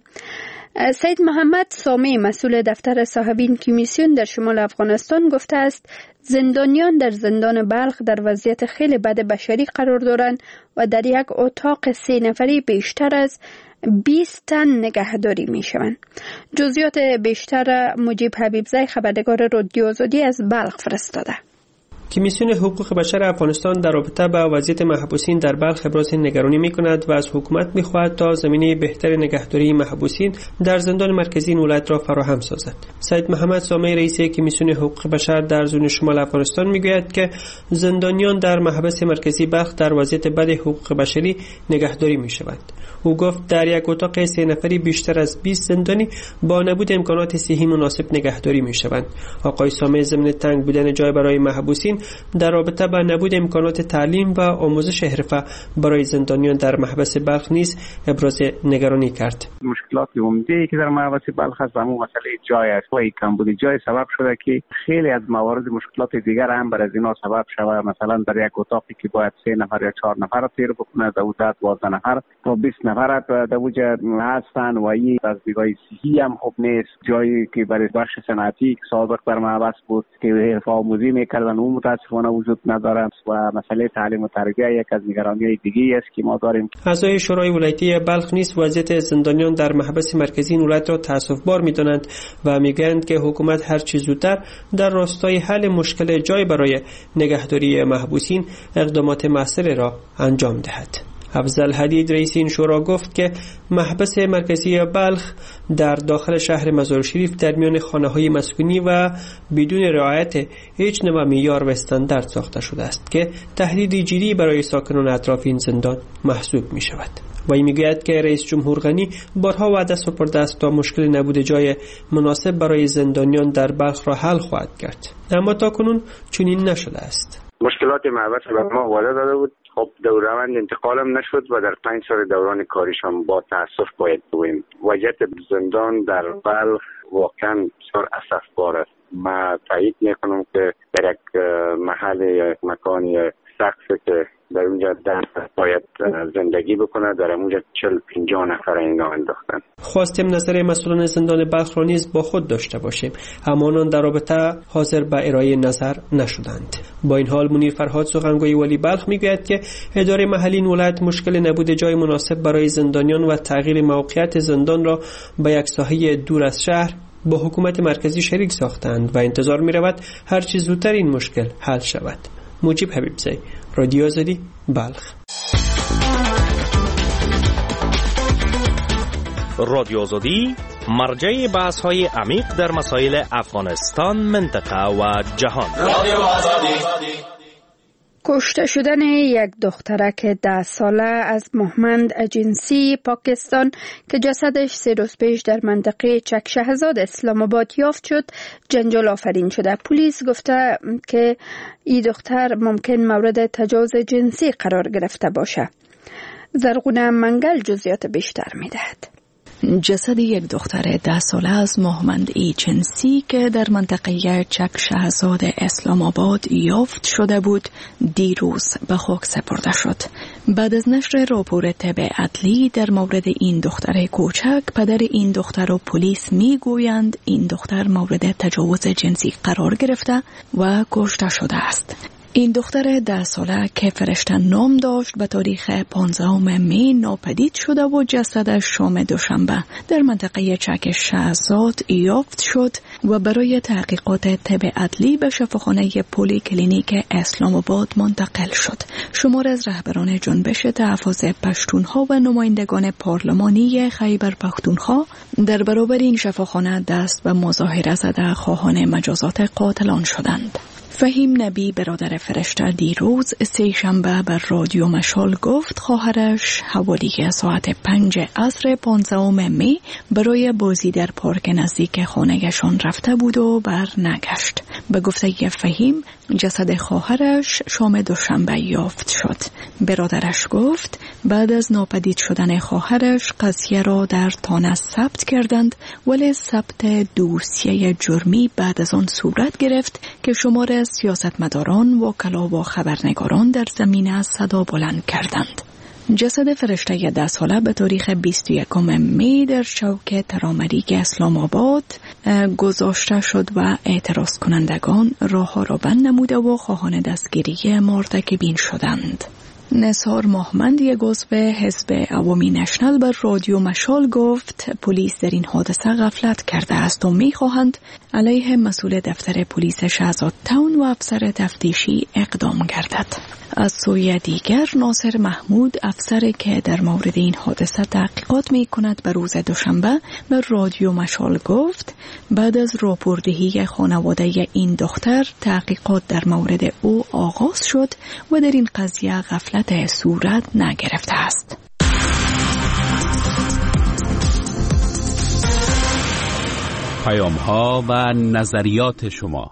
سید محمد سامی مسئول دفتر صاحبین کمیسیون در شمال افغانستان گفته است زندانیان در زندان بلخ در وضعیت خیلی بد بشری قرار دارند و در یک اتاق سه نفری بیشتر از بیست تن نگهداری می شوند. جزئیات بیشتر مجیب حبیبزی خبرنگار رادیو آزادی از بلخ فرستاده. کمیسیون حقوق بشر افغانستان در رابطه با وضعیت محبوسین در بلخ ابراز نگرانی می‌کند و از حکومت می‌خواهد تا زمینه بهتر نگهداری محبوسین در زندان مرکزی این ولایت را فراهم سازد. سید محمد سامی رئیس کمیسیون حقوق بشر در زون شمال افغانستان می‌گوید که زندانیان در محبس مرکزی بلخ در وضعیت بد حقوق بشری نگهداری می‌شوند. او گفت در یک اتاق سه نفری بیشتر از بیست زندانی با نبود امکانات صحی مناسب نگهداری می‌شوند. آقای سامی ضمن تنگ بودن جای برای محبوسین در رابطه با نبود امکانات تعلیم و آموزش حرفه برای زندانیان در محبس بلخ نیز ابراز نگرانی کرد. مشکلات عمده که در محبس بلخ هست همون مسئله جای است و کمبود جای سبب شده که خیلی از موارد مشکلات دیگر هم بر از اینا سبب شود. مثلا در یک اتاقی که باید سه نفر یا چهار نفر تیر بکنه در اونجا دوازده نفر تا بیست نفر در اونجا هستن و این از دیگاه صحی هم خوب نیست. جایی که برای بخش صنعتی که سابق در محبس بود که حرفه آموزی میکردن اون متاسفانه وجود ندارد و مسئله تعلیم و تربیت یک از نگرانی‌های دیگه است که ما داریم. اعضای شورای ولایتی بلخ نیز وضعیت زندانیان در محبس مرکزی این ولایت را تأسف‌بار می‌دانند و می‌گویند که حکومت هر چه زودتر در راستای حل مشکل جای برای نگهداری محبوسین اقدامات مؤثر را انجام دهد. افضل حدید رئیس این شورا گفت که محبس مرکزی بلخ در داخل شهر مزار شریف در میان خانه‌های مسکونی و بدون رعایت هیچ نوع معیار و استاندارد ساخته شده است که تهدیدی جدی برای ساکنان اطراف این زندان محسوب می شود. و این میگوید که رئیس جمهور غنی بارها وعده سپرده است تا مشکل نبود جای مناسب برای زندانیان در بلخ را حل خواهد کرد، اما تاکنون چنین نشده است. مشکلات محبس به ما وعده داده بود، خب دوران انتقالم نشد و در پنج سال دوران کاریشم با تاسف باید بگوییم وضعیت زندان در بلخ واقعا بسیار اسفبار است. ما تایید میکنم که در یک محل یا مکان یا سقف که در اونجا درس باید زندگی بکنه، در اونجا چل پنجاه نفر اینا انداختن. خواستیم نظر مسئولان زندان بلخ را نیز با خود داشته باشیم، اما آنان در رابطه حاضر به ارائه نظر نشدند. با این حال منیر فرهاد سخنگوی ولی بلخ میگوید که اداره محلی این ولایت مشکل نبود جای مناسب برای زندانیان و تغییر موقعیت زندان را به یک ساحه دور از شهر با حکومت مرکزی شریک ساختند و انتظار می‌رود هر چه زودتر این مشکل حل شود. مجیب حبیبزی، رادیو آزادی، بلخ. رادیو آزادی مرجع بحث‌های عمیق در مسائل افغانستان، منطقه و جهان. رادیو آزادی. کشته شدن یک دخترک ده ساله از مهمند اجنسی پاکستان که جسدش سه روز پیش در منطقه چک شهزاد اسلام آباد یافت شد جنجال آفرین شده. پلیس گفته که این دختر ممکن مورد تجاوز جنسی قرار گرفته باشه. زرغونه منگل جزئیات بیشتر میدهد. جسد یک دختر ده ساله از مهمند ایجنسی که در منطقه چک شهزاد اسلام آباد یافت شده بود دیروز به خاک سپرده شد. بعد از نشر راپور طب عدلی در مورد این دختر کوچک، پدر این دختر و پلیس می گویند این دختر مورد تجاوز جنسی قرار گرفته و کشته شده است. این دختر ده ساله که فرشته نام داشت به تاریخ پانزدهم می ناپدید شده و جسدش شام دوشنبه در منطقه چک شهزاد یافت شد و برای تحقیقات طب عدلی به شفاخانه پلی کلینیک اسلام آباد منتقل شد. شمار از رهبران جنبش تحفظ پشتونها و نمایندگان پارلمانی خیبر پختونخوا در برابر این شفاخانه دست به مظاهره زده خواهان مجازات قاتلان شدند. فهیم نبی برادر فرشته دیروز سه شنبه بر رادیو مشال گفت خواهرش حوالی ساعت پنج عصر پانزدهم می برای بازی در پارک نزدیک خانه‌شان رفته بود و بر نگشت. به گفته فهیم جسد خواهرش شام دوشنبه یافت شد. برادرش گفت بعد از ناپدید شدن خواهرش قضیه را در تانه ثبت کردند، ولی ثبت دوسیه جرمی بعد از آن صورت گرفت که شمار سیاستمداران، وکلا و خبرنگاران در زمینه صدا بلند کردند. جسد فرشته ده ساله به تاریخ بیست و یکم می در چوک ترامریگ اسلام آباد گذاشته شد و اعتراض کنندگان راه را بند نموده و خواهان دستگیری مرتکبین شدند. نثار محمد، یک عضو حزب عوامی نشنال، بر رادیو مشال گفت پلیس در این حادثه غفلت کرده است و می‌خواهند علیه مسئول دفتر پلیس شهزاد تاون و افسر تفتیشی اقدام گردد. از سوی دیگر ناصر محمود، افسری که در مورد این حادثه تحقیقات می‌کند، به روز دوشنبه بر رادیو مشال گفت بعد از راپوردهی خانواده این دختر تحقیقات در مورد او آغاز شد و در این قضیه غفلت صورت نگرفته است. پیام ها و نظریات شما.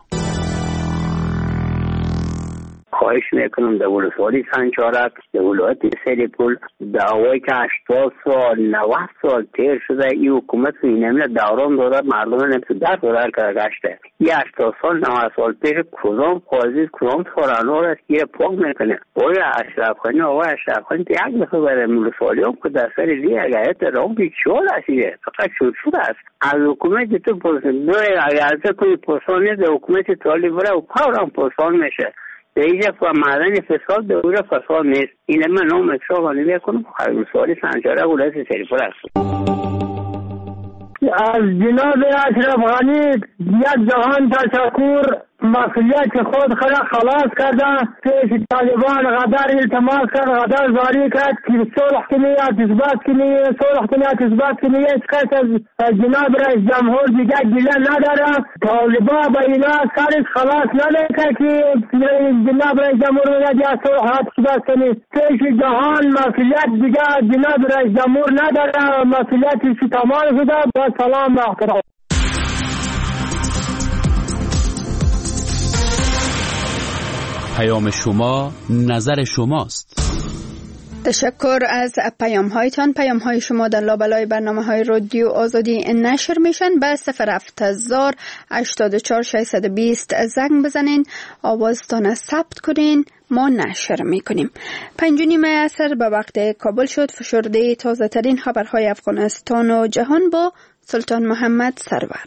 خواهش میکنم در ولسوالی سنجارک در ولایت سریپول دعوایی که هشتاد سال نود سال تیر شده این حکومت این همین دوران داده مردم نمیتو در داره که گشته یه هشتاد سال نود سال پیش کدام قاضی کدام سارنار است که پاک میکنه. آقای اشرف خانی آقای اشرف خانی یک دفعه برای ولسوالی هم که در سر دی اگرت رام بیچول هستیده فقط شد شده است از حکومت تو پرسن دوی اگر از کنی پرسان نیست حکومت طالب بره و پاور هم پرسان میشه دیگه و معدن فساد به اون فساد نیست. این من نام اکشاف آنیده کنم خیلی سوالی سنجاره اولاد تلفن است. از جناب اشرف غنی یک جهان تشکر مسئولیت خود خود خلاص کرده پیش طالبان غدر التماس کرد غدر زاری کرد که صلح کنید اثبات کنید صلح کنید اثبات کنید هیچ کس از جناب رئیس جمهور دیگه گله نداره طالبان با اینا سرش خلاص نمیکنه که جناب رئیس جمهور میگه صلح اثبات کنید پیش جهان مسئولیت دیگه جناب رئیس جمهور نداره مسئولیتش تمام شده. با سلام و احترام. پیام شما نظر شماست. تشکر از پیام هایتان. پیام های شما در لابلای برنامه های رادیو آزادی نشر میشن. به صفر هفت هزار هشتاد و چهار ششصد و بیست زنگ بزنین، آوازتان ثبت کنین، ما نشر میکنیم. پنج و نیم عصر به وقت کابل شد. فشرده تازه ترین خبرهای افغانستان و جهان با سلطان محمد سرور.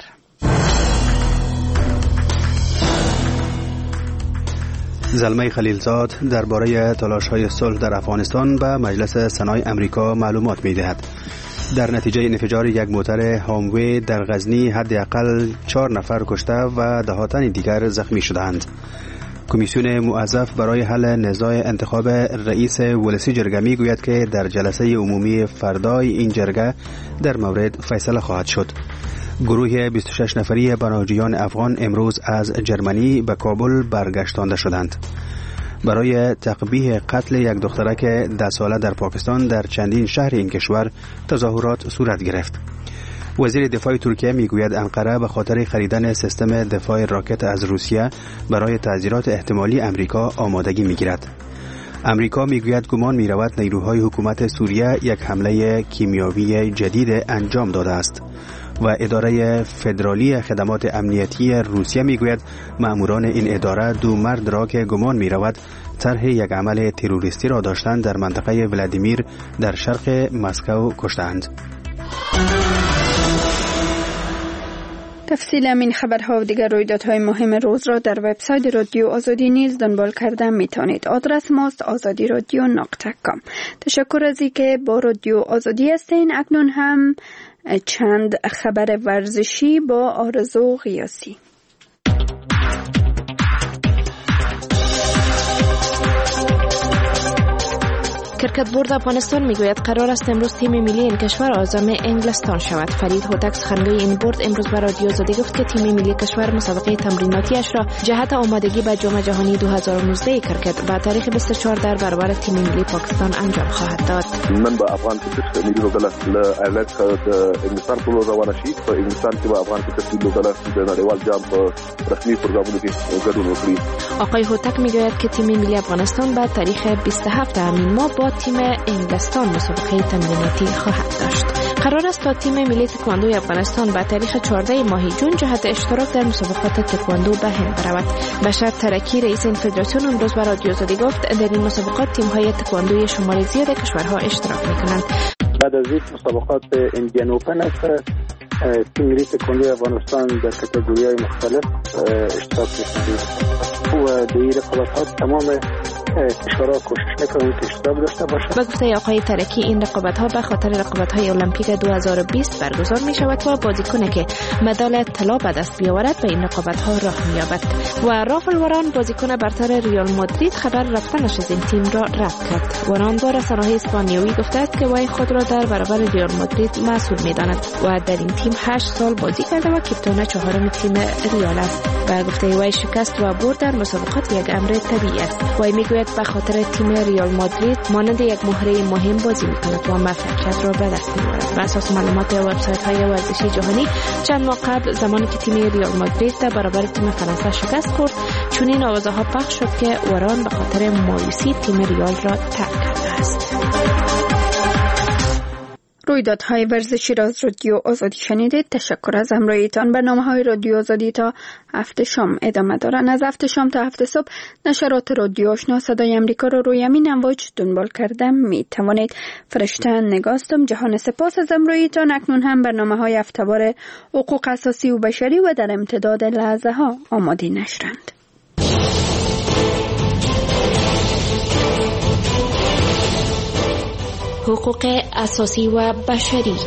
زلمه خلیلزاد درباره تلاش‌های صلح در افغانستان به مجلس سنای امریکا معلومات می‌دهد. در نتیجه انفجار یک موتر هاموی در غزنی حداقل چهار نفر کشته و دهاتن دیگر زخمی شدند. کمیسیون موظف برای حل نزاع انتخاب رئیس ولسی جرگه می‌گوید که در جلسه عمومی فردای این جرگه در مورد فیصله خواهد شد. گروه بیست و شش نفری پناهجویان افغان امروز از جرمنی به کابل برگشتانده شدند. برای تقبیح قتل یک دخترک ده ساله در پاکستان در چندین شهر این کشور تظاهرات صورت گرفت. وزیر دفاع ترکیه میگوید انقره به خاطر خریدن سیستم دفاع راکت از روسیه برای تعذیرات احتمالی امریکا آمادگی میگیرد. امریکا میگوید گمان میرود نیروهای حکومت سوریه یک حمله کیمیاوی جدید انجام داده است و اداره فدرالی خدمات امنیتی روسیه میگوید مأموران این اداره دو مرد را که گمان میرود طرح یک عمل تروریستی را داشتند در منطقه ولادیمیر در شرق مسکو کشتند. تفصیل این خبرها و دیگر رویدادهای مهم روز را در وبسایت رادیو آزادی نیز دنبال کردن میتونید. آدرس ماست آزادی رادیو نقطه کام. تشکر از اینکه با رادیو آزادی هستین. اکنون هم چند خبر ورزشی با آرزو قیاسی. کرکت بورد افغانستان میگوید قرار است امروز تیم ملی این کشور عازم انگلستان شود. فرید هوتک سخنگوی این بورد امروز به رادیو آزادی گفت که تیم ملی کشور مسابقه تمریناتیش را جهت آمادگی به جام جهانی دو هزار و نوزده کرکت با تاریخ بیست و چهار در برابر تیم ملی پاکستان انجام خواهد داد. من به افغان کرکت ملی لوبډله له ایالت څخه د انګلستان په لور روانه شي. په انګلستان کې به افغان کرکټ ملی لوبډله د نړیوال جام په رسمي پروګرامونو کې ګډون وکړي. آقای هوتک میگوید که تیم ملی افغانستان به تاریخ بیست و هفت همین ماه با تیم انگلستان مسابقه تمریناتی خواهد داشت. قرار است تا تیم ملی تکواندو افغانستان به تاریخ چهارده ماه جون جهت اشتراک در مسابقات تکواندو به هند برود. بشر ترکی رئیس این فدراسیون امروز به رادیو آزادی گفت در این مسابقات تیم‌های تکواندوی شمال زیاد کشورها اشتراک می‌کنند. بعد از این مسابقات ایندیان اوپن است تیم ملی تکواندو افغانستان در کاتگوری‌های مختلف اشتراک می‌کند و در این رقابت‌ها تمام کشورها کوشش می‌کنند که اشتراک داشته باشند. به گفته آقای ترکی این رقابت‌ها به خاطر رقابت‌های المپیک دو هزار و بیست برگزار می‌شود و بازیکنی که مدال طلا به دست بیاورد به این رقابت‌ها راه می‌یابد. و رافل واران بازیکن برتر ریال مادرید خبر رفتنش از این تیم را رد کرد. واران با رسانه‌های اسپانیایی گفته است که وی خود را در برابر ریال مادرید مسئول می‌داند و در این تیم هشت سال بازی کرده و کاپیتان چهارم تیم ریال است. و گفته وی شکست و برد در مسابقات یک امر طبیعی است. وی می‌گوید به خاطر تیم ریال مادرید مانند یک مهره مهم بازی می‌کند و موفقیت را به دست می‌آورد. بر اساس معلومات وبسایت‌های ورزشی جهانی چند ماه قبل زمانی که تیم ریال مادرید در برابر تیم فرانسه شکست خورد چنین آوازها پخش شد که واران به خاطر مایوسی تیم ریال را ترک کرده است. رویدادهای ورزشی را از رادیو آزادی شنیدید. تشکر از همراهیتان. برنامه‌های رادیو آزادی تا هفته شام ادامه دارند. از هفته شام تا هفته صبح نشرات رادیو آشنا صدای امریکا را روی همین امواج دنبال کردن می توانید. فرشته نگاستم. جهان سپاس از همراهیتان. اکنون هم برنامه‌های هفته‌وار حقوق اساسی و بشری و در امتداد لحظه ها آماده نشرند. حقوق اساسی و بشری.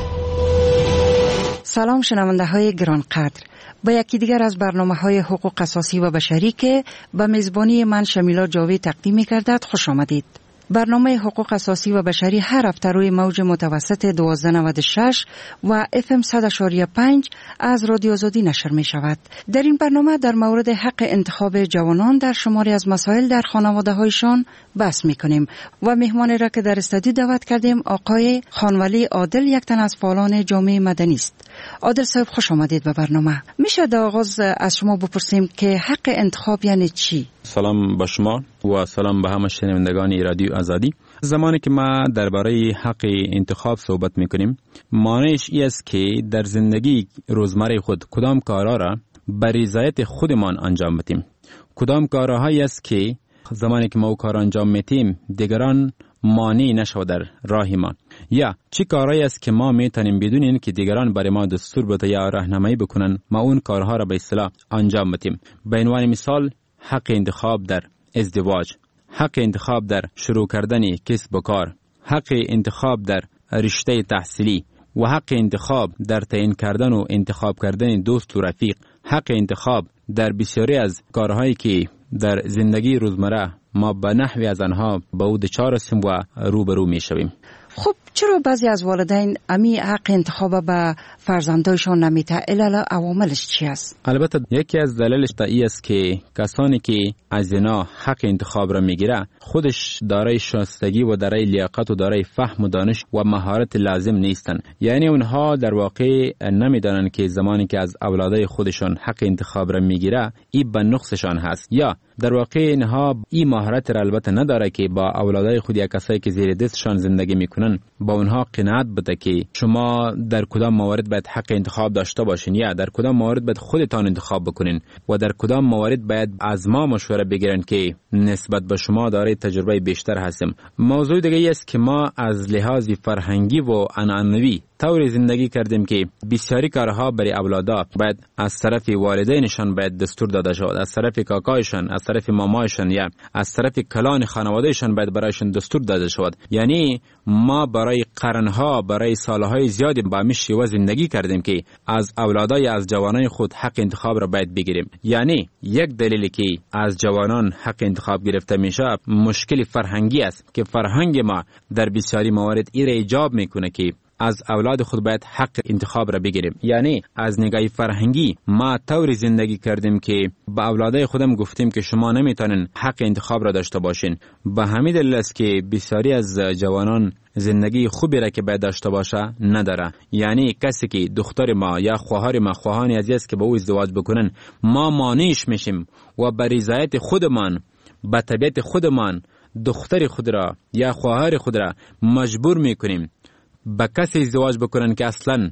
سلام شنونده های گرانقدر، با یکی دیگر از برنامه های حقوق اساسی و بشری که به میزبانی من شمیلا جاوی تقدیم می گردد خوش آمدید. برنامه حقوق اساسی و بشری هر هفته روی موج متوسط دوازده نود و شش و اف ام صد و پنج از رادیو آزادی نشر می شود. در این برنامه در مورد حق انتخاب جوانان در شماری از مسائل در خانواده هایشان بحث می کنیم و مهمانی را که در استودیو دعوت کردیم آقای خانولی عادل، یک تن از فعالان جامعه مدنی است. عادل صاحب خوش آمدید به برنامه. میشه در آغاز از شما بپرسیم که حق انتخاب یعنی چی؟ سلام به شما و سلام به همه شنوندگان رادیو آزادی. زمانی که ما درباره حق انتخاب صحبت میکنیم، معنیش این است که در زندگی روزمره خود کدام کارها را به رضایت خودمان انجام بدیم. کدام کارهایی است که زمانی که ما او کار انجام میتیم دیگران مانع نشود در راه ما، یا چی کارهایی است که ما میتونیم بدون این که دیگران برای ما دستور بده یا راهنمایی بکنن ما اون کارها را به اصطلاح انجام بدیم. به عنوان مثال حق انتخاب در ازدواج، حق انتخاب در شروع کردن کسب و کار، حق انتخاب در رشته تحصیلی و حق انتخاب در تعیین کردن و انتخاب کردن دوست و رفیق، حق انتخاب در بسیاری از کارهایی که در زندگی روزمره ما به نحوی از آنها به او دچار هستیم و روبرو میشویم. خب چرا بعضی از والدین امی حق انتخاب به فرزندایشان نمیته؟ علل عواملش چی است؟ البته یکی از دلایلش این است که کسانی که از اینا حق انتخاب را میگیره خودش دارای شایستگی و دارای لیاقت و دارای فهم و دانش و مهارت لازم نیستن. یعنی اونها در واقع نمیدانن که زمانی که از اولادای خودشان حق انتخاب را میگیره این به نقصشان هست، یا در واقع اینها این مهارت را البته نداره که با اولادای خود یا کسایی که زیر دستشان زندگی میکنن با اونها قناعت بده که شما در کدام موارد باید حق انتخاب داشته باشین یا در کدام موارد باید خودتان انتخاب بکنین و در کدام موارد باید از ما مشوره بگیرن که نسبت به شما دارای تجربه بیشتر هستیم. موضوع دیگه ای است که ما از لحاظ فرهنگی و عنعنوی طوری زندگی کردیم که بسیاری کارها برای اولادا باید از طرف والدینشان باید دستور داده شود، از طرف کاکایشان، از طرف مامایشان یا از طرف کلان خانوادهشان باید برایشان دستور داده شود. یعنی ما برای قرنها، برای سالهای زیادی با همین شیوه زندگی کردیم که از اولادای از جوانای خود حق انتخاب را باید بگیریم. یعنی یک دلیلی که از جوانان حق انتخاب گرفته میشه مشکل فرهنگی است که فرهنگ ما در بسیاری موارد این را ایجاب میکنه که از اولاد خود باید حق انتخاب را بگیریم. یعنی از نگاه فرهنگی ما طوری زندگی کردیم که با اولادای خودم گفتیم که شما نمیتونین حق انتخاب را داشته باشین. به همین دلیل است که بسیاری از جوانان زندگی خوبی را که باید داشته باشه نداره. یعنی کسی که دختر ما یا خواهر ما خواهانی عزیز است که با او ازدواج بکنن، ما مانعش میشیم و به رضایت خودمان، به طبیعت خودمان دختر خود را یا خواهر خود را مجبور میکنیم با کسی ازدواج بکنن که اصلا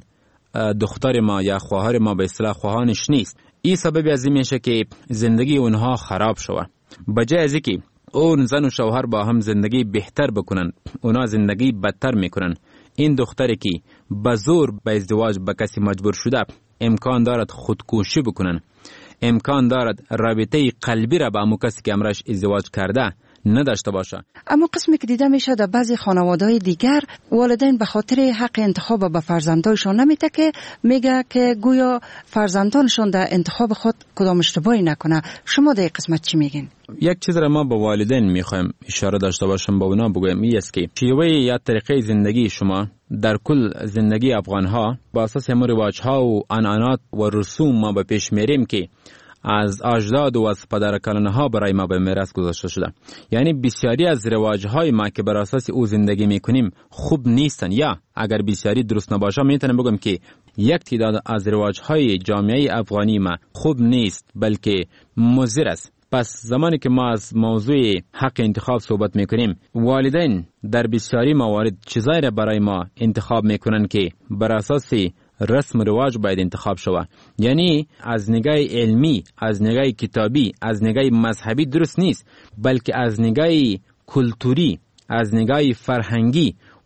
دختر ما یا خواهر ما به اصطلاح خواهانش نیست. این سبب از این میشه که زندگی اونها خراب شوه. بجای از اینکه اون زن و شوهر با هم زندگی بهتر بکنن، اونا زندگی بدتر میکنن. این دختری که به زور به ازدواج با کسی مجبور شده امکان دارد خودکشی بکنن، امکان دارد رابطه قلبی را با همون کسی که امرش ازدواج کرده نداشته باشه. اما قسمی که دیده میشه در بعضی خانواده‌های دیگر والدین به خاطر حق انتخاب به فرزندانشان نمیته که میگه که گویا فرزندانشان در انتخاب خود کدام اشتباهی نکنه. شما در این قسمت چی میگین؟ یک چیز را ما با والدین میخوایم اشاره داشته باشم، با اونا بگویم این است که شیوه یا طریقه زندگی شما در کل زندگی افغانها با اساس همون رواج‌ها و عنعنات و رسوم ما به پیش میریم که از اجداد و از پدرکلانها برای ما به میراث گذاشته شده. یعنی بسیاری از رواج‌های ما که بر اساس او زندگی میکنیم خوب نیستن، یا اگر بسیاری درست نباشه میتونم بگم که یک تعداد از رواج‌های جامعه افغانی ما خوب نیست بلکه مضر است. پس زمانی که ما از موضوع حق انتخاب صحبت میکنیم، والدین در بسیاری موارد چیزایی را برای ما انتخاب میکنن که بر اساس رسم و رواج باید انتخاب شود. یعنی از نگاه علمی، از نگاه کتابی، از نگاه مذهبی درست نیست، بلکه از نگاه کلتوری، از نگاه فرهنگی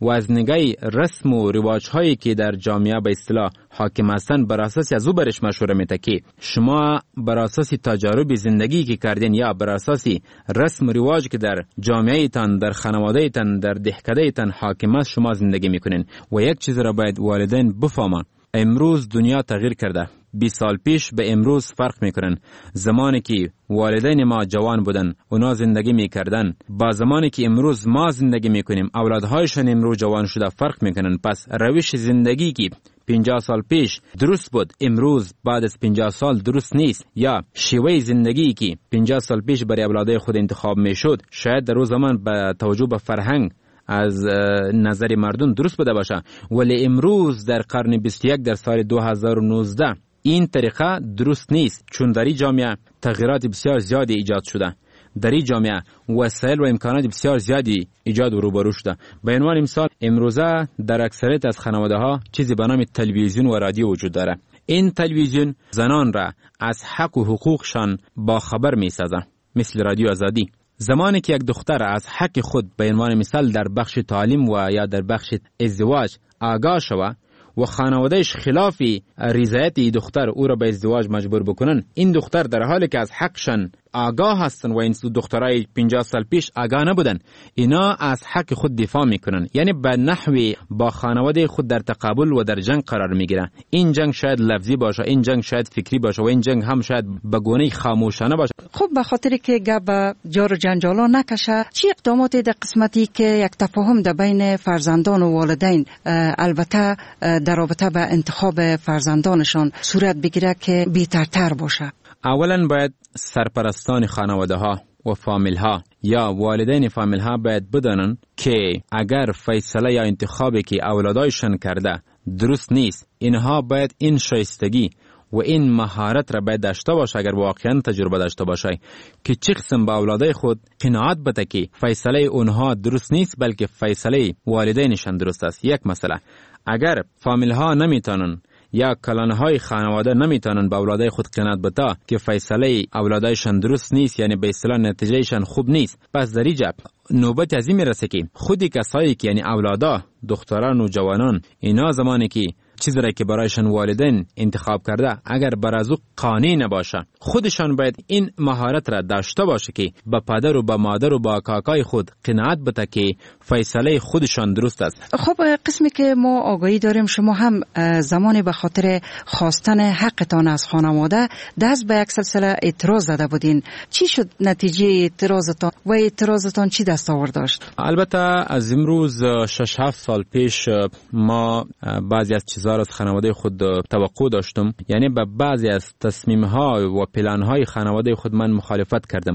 و از نگاه رسم و رواج هایی که در جامعه به اصطلاح حاکم هستند بر اساس از او برش مشوره میده که شما بر اساس تجارب زندگی که کردین یا بر اساس رسم و رواج که در جامعه تان، در خانواده تان، در دهکده تان حاکم است شما زندگی میکنین. و یک چیز را باید والدین بفهمن، امروز دنیا تغییر کرده. بیست سال پیش به امروز فرق میکنن. زمانی که والدین ما جوان بودن اونا زندگی میکردن با زمانی که امروز ما زندگی میکنیم اولادهایشان امروز جوان شده فرق میکنن. پس روش زندگی که پنجاه سال پیش درست بود امروز بعد از پنجاه سال درست نیست، یا شیوه زندگی که پنجاه سال پیش برای اولادای خود انتخاب میشد شاید در روز زمان با توجه به فرهنگ از نظر مردم درست بوده باشه، ولی امروز در قرن بیست و یک در سال دو هزار و نوزده این طریقه درست نیست، چون در این جامعه تغییرات بسیار زیادی ایجاد شده. در این جامعه وسایل و امکانات بسیار زیادی ایجاد و روبرو شده. به عنوان مثال امروزه در اکثریت از خانواده ها چیزی به نام تلویزیون و رادیو وجود داره. این تلویزیون زنان را از حق و حقوقشان با خبر می سازه، مثل رادیو آزادی. زمانی که یک دختر از حق خود به عنوان مثال در بخش تعلیم و یا در بخش ازدواج آگاه شود و خانوادهش خلاف رضایت دختر او را به ازدواج مجبور بکنن، این دختر در حالی که از حقشان آگاه هستن و این دخترای پنجاه سال پیش آگاه نبودن، اینا از حق خود دفاع میکنن، یعنی به نحوی با خانواده خود در تقابل و در جنگ قرار میگیرن. این جنگ شاید لفظی باشه، این جنگ شاید فکری باشه و این جنگ هم شاید به گونه خاموشانه باشه. خب به خاطر که گپ جار و جنجالا نکشه، چی اقدامات در قسمتی که یک تفاهم در بین فرزندان و والدین البته در رابطه به انتخاب فرزندانشان صورت بگیره که بهترتر باشه؟ اولا باید سرپرستان خانواده ها و فامیل ها یا والدین فامیل ها باید بدانن که اگر فیصله یا انتخابی که اولادایشان کرده درست نیست، اینها باید این شایستگی و این مهارت را باید داشته باشه، اگر واقعا تجربه داشته باشه که چه قسم با اولادای خود قناعت بده که فیصله اونها درست نیست بلکه فیصله والدینشان درست است. یک مسئله، اگر فامیل ها نمیتونن یا کلانهای خانواده نمیتونن با اولادای خود قناعت بده که فیصله اولادایشان درست نیست، یعنی به اصطلاح نتیجهشان خوب نیست، پس در اینجا نوبت از این میرسه که خودی کسایی که یعنی اولادا، دختران و جوانان، اینا زمانی که چیزی را که برایشان والدین انتخاب کرده اگر بر از او قانع نباشه، خودشان باید این مهارت را داشته باشه که با پدر و با مادر و با کاکای خود قناعت بده که فیصله خودشان درست است. خب قسمی که ما آگاهی داریم شما هم زمانی به خاطر خواستن حقتان از خانواده دست به یک سلسله اعتراض زده بودین، چی شد نتیجه اعتراضتان و اعتراضتان چی دست آورد داشت؟ البته از امروز شش هفت سال پیش ما بعضی از چیزا از خانواده خود توقع داشتم، یعنی به بعضی از تصمیم‌ها و پلان‌های خانواده خود من مخالفت کردم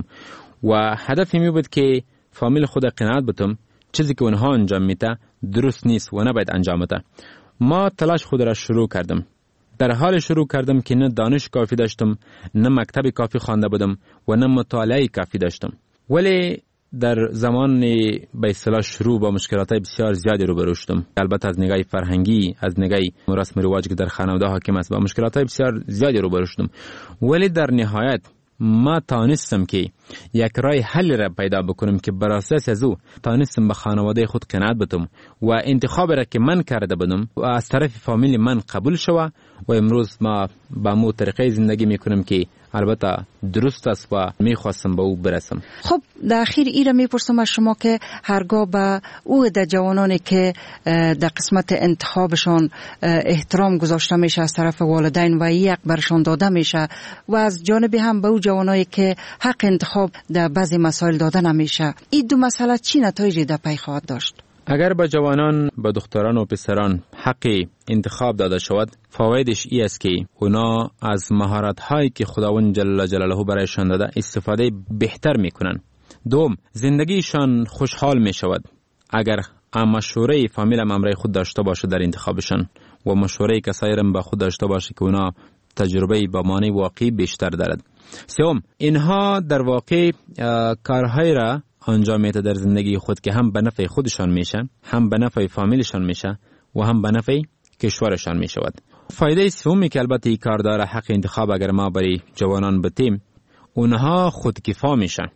و هدفی می بود که فامیل خود قناعت بدم چیزی که اونها انجام میده درست نیست و نباید انجام بده. ما تلاش خود را شروع کردم. در حال شروع کردم که نه دانش کافی داشتم، نه مکتب کافی خوانده بودم و نه مطالعه کافی داشتم، ولی در زمان به اصطلاح شروع با مشکلات بسیار زیادی روبرو شدم. البته از نگاه فرهنگی، از نگاه رسم و رواج که در خانواده حاکم است با مشکلات بسیار زیادی روبرو شدم، ولی در نهایت ما تانستم که یک راه حل را پیدا بکنم که بر اساس از او تانستم به خانواده خود قناعت بدم و انتخاب را که من کرده بودم و از طرف فامیل من قبول شود و امروز ما با مو طریقه زندگی میکنم که البته درست است و میخواستم به او برسم. خب در اخیر ای را میپرسم از شما که هرگاه به او در جوانانی که در قسمت انتخابشان احترام گذاشته میشه از طرف والدین و یک برشان داده میشه و از جانب هم به او جوانایی که حق انتخاب در بعضی مسائل داده نمیشه، این دو مسئله چی نتایجی در پی خواهد داشت؟ اگر به جوانان، به دختران و پسران حق انتخاب داده شود، فوایدش ای است که اونا از مهارت هایی که خداوند جل جلاله برایشان داده استفاده بهتر میکنن. دوم، زندگیشان خوشحال می شود. اگر مشوره فامیل هم امرای خود داشته باشه در انتخابشان و مشوره کسایی هم با خود داشته باشه که اونا تجربه با معنی واقعی بیشتر دارد. سوم، اینها در واقع کارهای را انجام میده در زندگی خود که هم به نفع خودشان میشه، هم به نفع فامیلشان میشه و هم به نفع کشورشان میشود. فایده سومی که البته این کار داره حق انتخاب، اگر ما برای جوانان بتیم، اونها خودکفا میشن.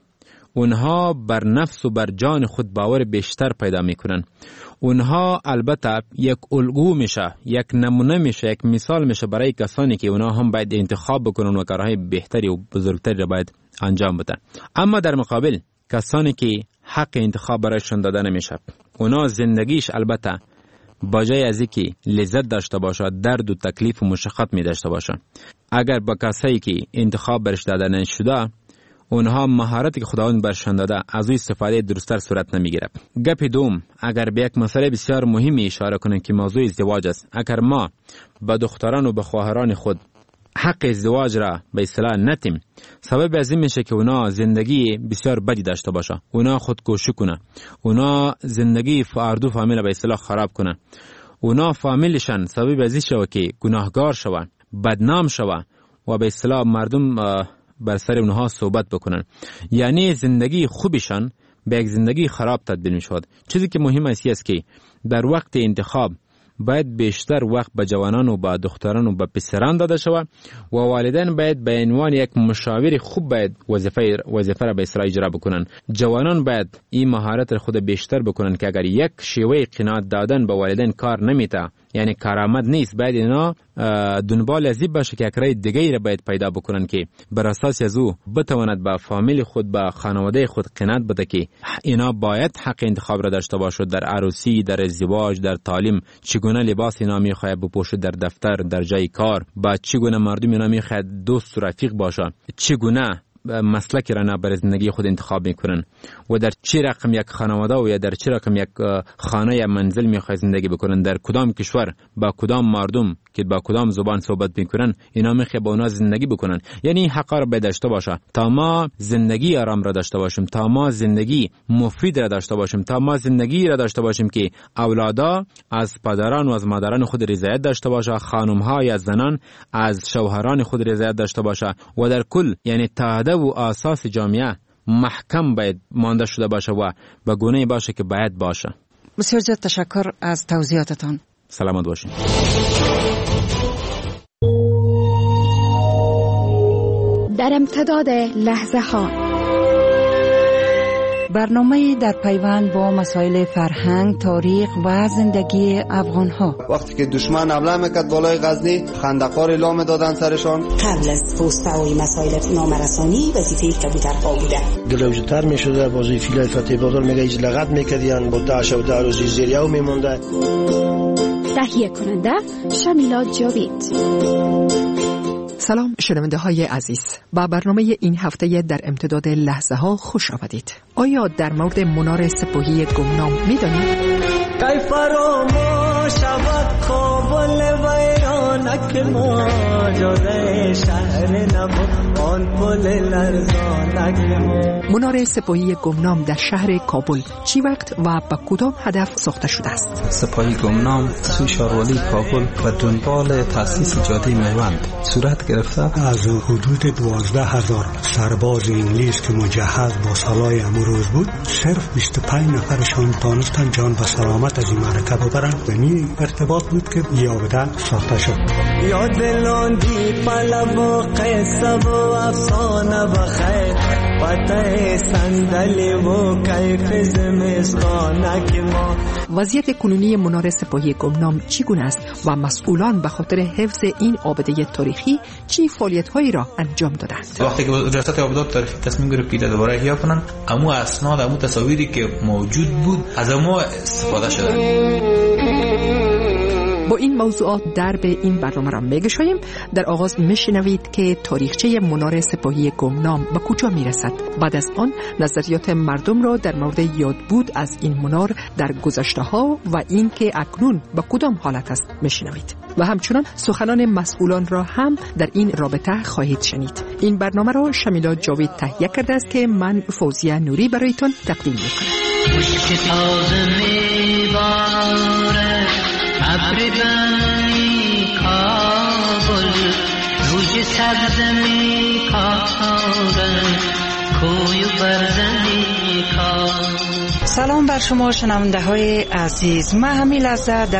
اونها بر نفس و بر جان خود باور بیشتر پیدا میکنن. اونها البته یک الگو میشه، یک نمونه میشه، یک مثال میشه برای کسانی که اونها هم باید انتخاب بکنن و کارهای بهتری و بزرگتری را باید انجام بدن. اما در مقابل کسانی که حق انتخاب برایشون داده نمیشه، اونها زندگیش البته با جای از اینکه لذت داشته باشه، درد و تکلیف و مشقت می داشته باشه. اگر با کسایی که انتخاب برش داده نشده، اونها مهارتی که خداوند برشان داده از او استفاده درستر صورت نمیگیره. گپ دوم، اگر به یک مسئله بسیار مهمی اشاره کنیم که موضوع ازدواج است. اگر ما با دختران و به خواهران خود حق ازدواج را به اصطلاح ندیم، سبب از این میشه که اونا زندگی بسیار بدی داشته باشه، اونا خودکشی کنه، اونا زندگی فردو فامیل به اصطلاح خراب کنه، اونا فامیلشان سبب از این شوه که گناهگار شوه، بدنام شوه و به اصطلاح مردم بر سر اونها صحبت بکنن. یعنی زندگی خوبشان به یک زندگی خراب تبدیل میشود. چیزی که مهم است که در وقت انتخاب باید بیشتر وقت به جوانان و به دختران و به پسران داده شود و والدین باید به عنوان یک مشاور خوب باید وظیفه وظیفه را به اصطلاح اجرا بکنن. جوانان باید این مهارت را خود بیشتر بکنن که اگر یک شیوه قناعت دادن به والدین کار نمیته، یعنی کارآمد نیست، باید اینا دنبال از این باشه که یک راه دیگه را باید پیدا بکنن که بر اساس از او بتواند با فامیل خود، با خانواده خود قناعت بده که اینا باید حق انتخاب را داشته باشد در عروسی، در ازدواج، در تعلیم، چگونه لباس اینا میخواهد بپوشد در دفتر، در جای کار، با چگونه مردم اینا میخواهد دوست و رفیق باشه، چگونه مسلکی را برای زندگی خود انتخاب میکنن و در چه رقم یک خانواده و یا در چه رقم یک خانه یا منزل میخواد زندگی بکنن، در کدام کشور با کدام مردم که با کدام زبان صحبت میکنن، اینا میخواد با اونا زندگی بکنن. یعنی حق را باید داشته باشه تا ما زندگی آرام را داشته باشیم، تا ما زندگی مفید را داشته باشیم، تا ما زندگی را داشته باشیم که اولادا از پدران و از مادران خود رضایت داشته باشه، خانم ها یا زنان از شوهران خود رضایت داشته باشه و در کل یعنی تا و اساس جامعه محکم باید مانده شده باشه و به گونه باشه که باید باشه. بسیار زیاد تشکر از توضیحاتتان. سلامت باشین. در امتداد لحظه ها برنامه در پیوند با مسائل فرهنگ، تاریخ و زندگی افغان ها. وقتی که دشمن حمله میکرد بالای غزنی، خندقار اعلام دادن سرشان. قبل از پست‌های مسائل نامرسانی وظیفه کبوترها بوده. دلوجتر میشده بازی فیلای فتح بادر میگه ایج لغت میکردیان با داعش و دار و زیریو میمونده. تهیه کننده شمیلات جاوید. سلام شنونده های عزیز، با برنامه این هفته در امتداد لحظه ها خوش آمدید. آیا در مورد منار سپاهی گمنام میدانید؟ کی فراموش شود کابل ویرانک ما، جلوی شهر نبود آن پل لرزانک ما. منار سپاهی گمنام در شهر کابل چی وقت و به کدام هدف ساخته شده است؟ سپاهی گمنام سوی شاروالی کابل و دنبال تأسیس جاده میوند صورت گرفته. از حدود دوازده هزار سرباز انگلیس که مجهز با سلاح امروز بود، صرف بیست و پنج نفرشان تانستن جان و سلامت از این معرکه ببرن. و این ارتباط بود که یاوده ساخته شد. یاد لاندی پلو و قصه و افسانه بخیر، پته صندلی و کیف زمستانک ما. وضعیت کنونی منار سپاهی گمنام چگونه است و مسئولان به خاطر حفظ این آبده تاریخی چی فعالیت‌هایی را انجام دادند؟ وقتی که ریاست آبادات تاریخی تصمیم گرفت که دوباره احیا کنن، امو اسناد، امو تصاویری که موجود بود از امو استفاده شده. با این موضوعات در به این برنامه را میگشاییم. در آغاز میشنوید که تاریخچه منار سپاهی گمنام به کجا میرسد. بعد از آن نظریات مردم را در مورد یادبود از این منار در گذشته ها و این که اکنون به کدام حالت است میشنوید و همچنان سخنان مسئولان را هم در این رابطه خواهید شنید. این برنامه را شمیلات جاوید تهیه کرده است که من فوزیه نوری برایتان تقدیم میکنم. ابر بنی کابل روی سبز می کارن کوی برزنی کار. سلام بر شما شنونده های عزیز. من همین لحظه در منطقه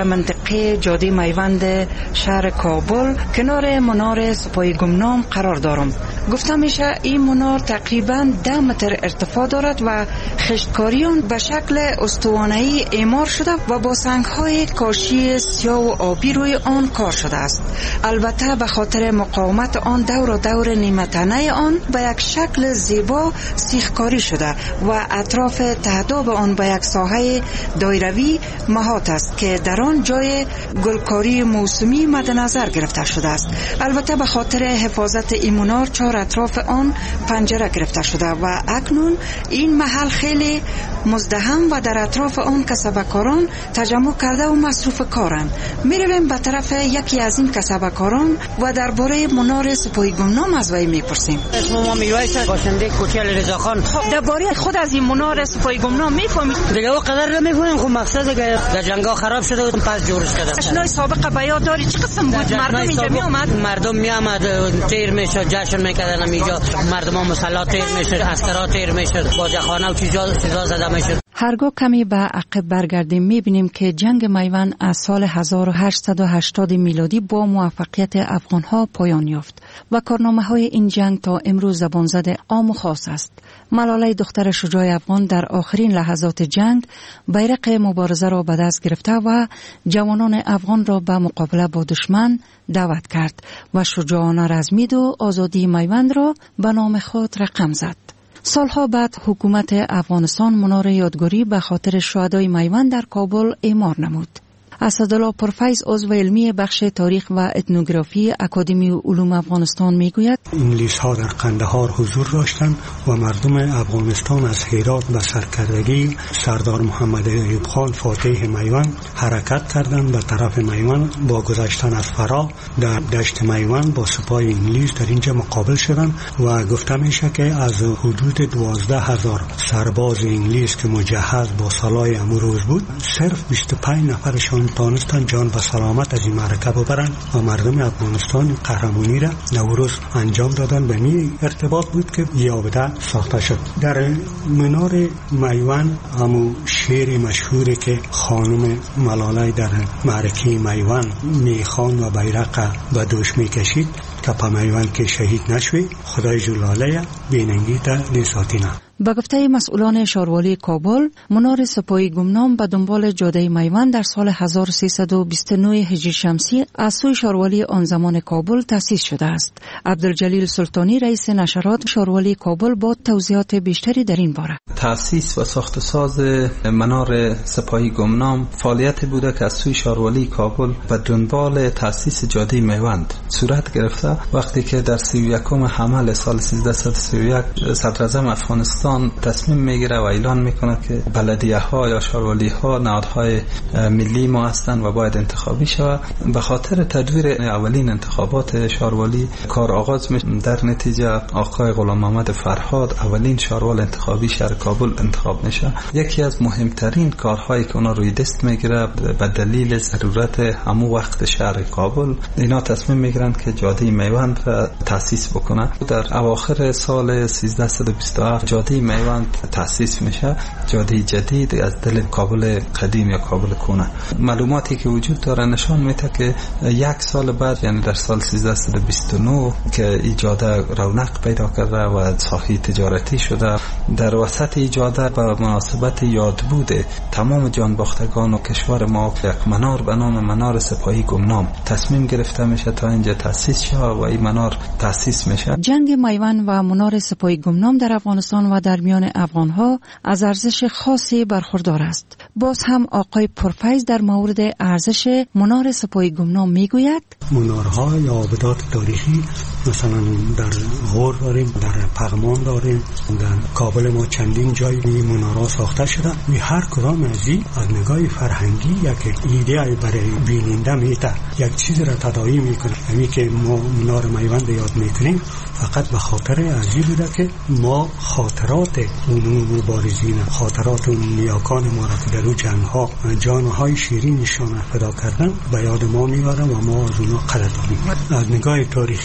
واقع جاده میوند شهر کابل کنار منار سپاه گمنام قرار دارم. گفته میشه این منار تقریبا ده متر ارتفاع دارد و خشتکاریان به شکل استوانه‌ای اعمار شده و با سنگ‌های کاشی سیاه و آبی روی آن کار شده است. البته به خاطر مقاومت آن دور و دور نیمه تنه آن به یک شکل زیبا سیخکاری شده و اطراف تهداب آن به یک ساحه دایروی محاط است که در آن جای گلکاری موسمی مد نظر گرفته شده است. البته به خاطر حفاظت این منار چهار اطراف آن پنجره گرفته شده و اکنون این محل خیلی مزدحم و در اطراف آن کسبکاران تجمع کرده و مصروف کارند. میرویم به طرف یکی از این کسبکاران و درباره منار سپاه گمنام از وی میپرسیم. اسم ما میوایس باشنده کوچه رضا خان. خب درباره خود از این منار سپاه گمنام میفهمید؟ دیگه قدر نمیفهمم. خب مقصد که در جنگا خراب شده و پس جورش کردن. اشنای سابقه بیا داری چه قسم بود؟ مردم اینجا می اومد؟ مردم می آمد تیر میشد، جشن میکردن اینجا، مردم مسلح تیر میشد، عسکرا تیر میشد، باجخانه و چیزا چیزا زده میشد. هرگاه کمی به عقب برگردیم میبینیم که جنگ میوند از سال هزار و هشتصد و هشتاد میلادی با موفقیت افغانها پایان یافت و کارنامه های این جنگ تا امروز زبان زده عام و خاص است. ملاله دختر شجاع افغان در آخرین لحظات جنگ بیرق مبارزه را به دست گرفته و جوانان افغان را به مقابله با دشمن دعوت کرد و شجاعانه رزمید و آزادی میوند را به نام خود رقم زد. سالها بعد حکومت افغانستان منار یادگاری به خاطر شهدای میوند در کابل اعمار نمود. اسدالله پرفیض عضو علمی بخش تاریخ و اتنوگرافی اکادمی علوم افغانستان میگوید انگلیس ها در قندهار حضور داشتند و مردم افغانستان از هرات به سرکردگی سردار محمد ایوب خان فاتح میوند حرکت کردند به طرف میوند. با گذشتن از فرا در دشت میوند با سپاه انگلیس در اینجا مقابل شدند و گفته میشه که از حدود دوازده هزار سرباز انگلیس که مجهز با سلاح امروز بود، صرف بیست و پنج نفرشان تانستن جان و سلامت از این معرکه ببرند و مردم افغانستان قهرمانی را نوروز انجام دادن. به این ارتباط بود که یابده ساخته شد. در منار میوند همو شعر مشهوری که خانم ملاله در معرکه میوند میخوان و بیرق به دوش میکشید که پا میوند که شهید نشوی خدای جلاله بیننگی تا لیساتینا. با گفته مسئولان شاروالی کابل، منار سپاه گمنام به دنبال جاده میوند در سال هزار و سیصد و بیست و نه هجری شمسی از سوی شاروالی آن زمان کابل تأسیس شده است. عبدالجلیل سلطانی رئیس نشرات شاروالی کابل با توضیحات بیشتری در این باره. تأسیس و ساخت ساز منار سپاه گمنام فعالیت بوده که از سوی شاروالی کابل به دنبال تأسیس جاده میوند صورت گرفته. وقتی که در سی و یکم حمل سال سیزده سی و یک صدر اعظم افغانستان تصمیم میگیره و اعلان میکنه که بلدیه ها یا شاروالی ها نهادهای ملی ما هستند و باید انتخابی شود. به خاطر تدویر اولین انتخابات شاروالی کار آغاز میشه. در نتیجه آقای غلام محمد فرهاد اولین شاروال انتخابی شهر کابل انتخاب میشه. یکی از مهمترین کارهایی که اونا روی دست میگیره به دلیل ضرورت همو وقت شهر کابل، اینا تصمیم میگیرن که جاده میوند را تأسیس بکنه. در اواخر سال سیزده بیست و هفت جاده میوند تأسیس میشه، جاده جدید از دل کابل قدیم یا کابل کهنه. معلوماتی که وجود داره نشان میده که یک سال بعد، یعنی در سال سیزده بیست و نه که این جاده رونق پیدا کرده و ساحه تجارتی شده، در وسط این جاده به مناسبت یادبود تمام جانباختگان و کشور ما یک منار به نام منار سپاه گمنام تصمیم گرفته میشه تا اینجا تأسیس شه و این منار تأسیس میشه. جنگ میوند و منار سپاه گمنام در افغانستان و در میان افغانها از ارزش خاصی برخوردار است. باز هم آقای پرفیض در مورد ارزش منار سپاه گمنام میگوید منارها یا آبدات تاریخی مثلا در غور داریم، در پغمان داریم، در کابل ما چندین جای این منارها ساخته شده. می هر کدام از این از نگاه فرهنگی یک ایده برای بیننده میده، یک چیز را تداعی میکنه. همین که ما منار میوند یاد میکنیم فقط به خاطر ازی بوده که ما خاطرات اون مبارزین، خاطرات اون نیاکان ما را که در اون جنگ ها جانهای شیرینشان فدا کردن به یاد ما میاره و ما از اونا قدردانی. از نگاه تاریخی خود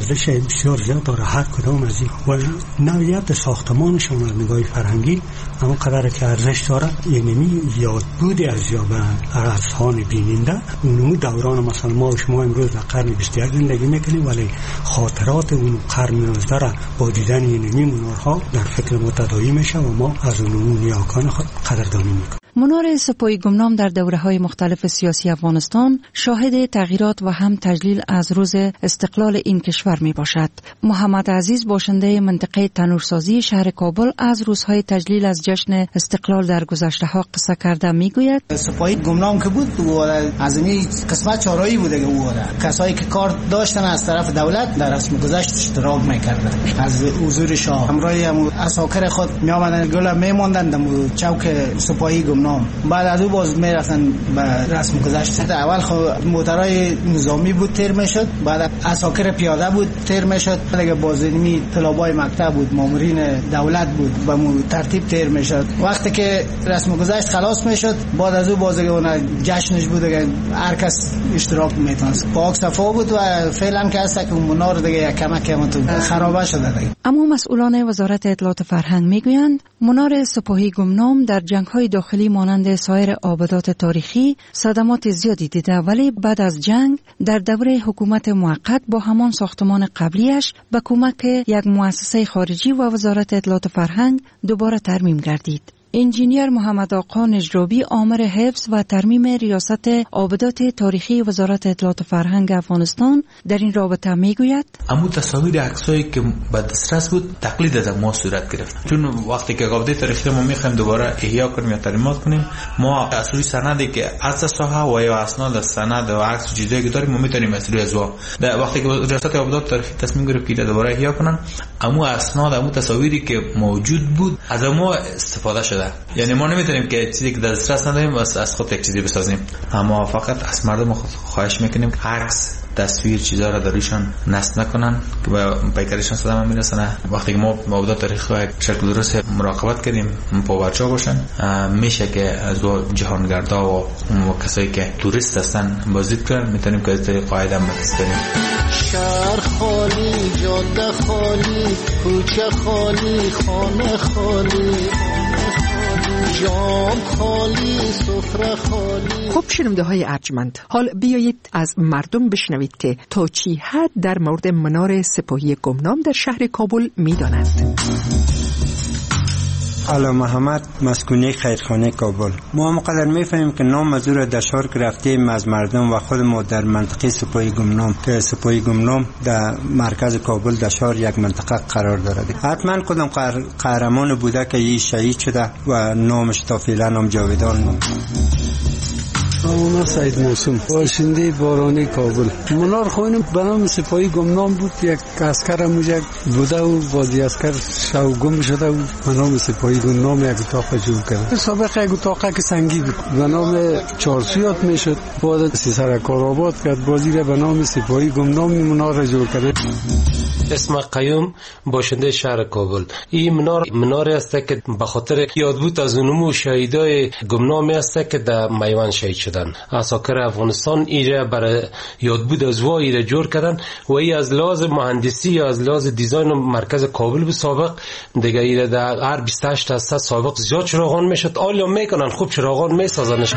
ارزش بسیار زیاد داره هر کدام از این و نوعیت ساختمانشان از نگاه فرهنگی اما قدر که ارزش داره، یعنی یاد بودی از یا به اذهان بیننده اونمو دوران مثلا ما و شما امروز در قرن بیست و یک زندگی میکنیم ولی خاطرات اون قرن نوزده را با دیدن این منارها در فکر ما تداعی میشه و ما از اون نیاکان خود قدردانی میکنیم. منار سپاهی گمنام در دوره‌های مختلف سیاسی افغانستان شاهد تغییرات و هم تجلیل از روز استقلال این کشور می باشد. محمد عزیز باشنده منطقه تنورسازی شهر کابل از روزهای تجلیل از جشن استقلال در گذشته ها قصه کرده می گوید سپاهی گمنام که بود او از این قسمت چهارایی بوده که او کسایی که کار داشتن از طرف دولت در رسم گذشت اشتراک می‌کردند. از حضور شاه همراه هم اساکر خود می آمدن گل می‌ماندند در چوک سپاهی گمنام. بعد از او باز می رفتن به رسم گذشت. اول خب موترهای نظامی بود تیر می شد، بعد اساکر پیاده بود تیر می شد، دیگه باز می طلابای مکتب بود، مامورین دولت بود، به مو ترتیب تیر می شد. وقتی که رسم گذشت خلاص می شد بعد از او باز اون جشنش بود که هر کس اشتراک میتونست. پاک صفا بود و فعلا که هست که منار دیگه کمک کم تو خرابه شده دیگه. اما مسئولان وزارت اطلاعات فرهنگ میگویند منار سپاهی گمنام در جنگ‌های داخلی مانند سایر آبادات تاریخی صدمات زیادی دیده، ولی بعد از جنگ در دوره حکومت موقت با همان ساختمان قبلیش به کمک یک مؤسسه خارجی و وزارت اطلاعات فرهنگ دوباره ترمیم گردید. انجینیر محمد آقا نجرابی آمر حفظ و ترمیم ریاست آبادات تاریخی وزارت اطلاعات فرهنگ افغانستان در این رابطه میگوید امو تصاویر عکسایی که به دسترس بود تقلید از ما صورت گرفت، چون وقتی که آبادات تاریخی ما میخوایم دوباره احیا کنیم یا ترمیمات کنیم ما از روی سندی که از ساحه و یا اسناد از سند و عکس چیزایی که داریم ما میتونیم از روی ازوا وقتی که ریاست آبادات تاریخی تصمیم گرفت که دوباره احیا کنن امو اسناد امو تصاویری که موجود بود از ما استفاده شده. یعنی ما نمیتونیم که چیزی که در دسترس نداریم از خود یک چیزی بسازیم، اما فقط از مردم خواهش میکنیم که عکس تصویر چیزا را داریشان نصب نکنن که به پیکرشان صدمه میرسنه. وقتی که ما آبادات تاریخی و شکل درست مراقبت کردیم پاورچا باشن میشه که از جهانگردا و کسایی که توریست هستن بازدید کنن میتونیم که از طریق قاعده هم بستریم. شهر خالی، جاده خالی، کوچه خالی، خانه خالی، جام خالی، سفره خالی. خب شنونده های ارجمند، حال بیایید از مردم بشنوید که تا چی حد در مورد منار سپاهی گمنام در شهر کابل میدانند. علا محمد، مسکونی خیرخانه کابل. ما هم قدر میفهمیم که نام از او را در شهر گرفتیم از مردم و خود ما در منطقه سپاهی گمنام که سپاهی گمنام در مرکز کابل در شهر یک منطقه قرار دارد. حتما کدام قهرمان بوده که این شهید شده و نامش تا فعلا هم جاودان ماند. من سعید موسوم، باشنده بارانی کابل. منار خانم به نام سپاهی گمنام بود، یک عسکر موجه بوده و بازی عسکر شو گم شده و به نام سپاهی گمنام یک اتاق جور کرد. سابق یک اتاق که سنگی بود به نام چارسویات میشد، بعد سیسر کارآباد کرد بازی را به نام سپاهی گمنام منار را جور کرد. اسم قیوم، باشنده شهر کابل. این منار مناری است که به خاطر یاد بود از اونمو شهیدای گمنامی است که در میوان شهید شدن. اساکر افغانستان ایره برای یاد بود از وای ایره جور کردن و ای از لحاظ مهندسی یا از لحاظ دیزاین مرکز کابل به سابق دیگه ایره در هر بیست و هشت هسته سابق زیاد چراغان میشد، آلیا میکنن خوب چراغان میسازنش.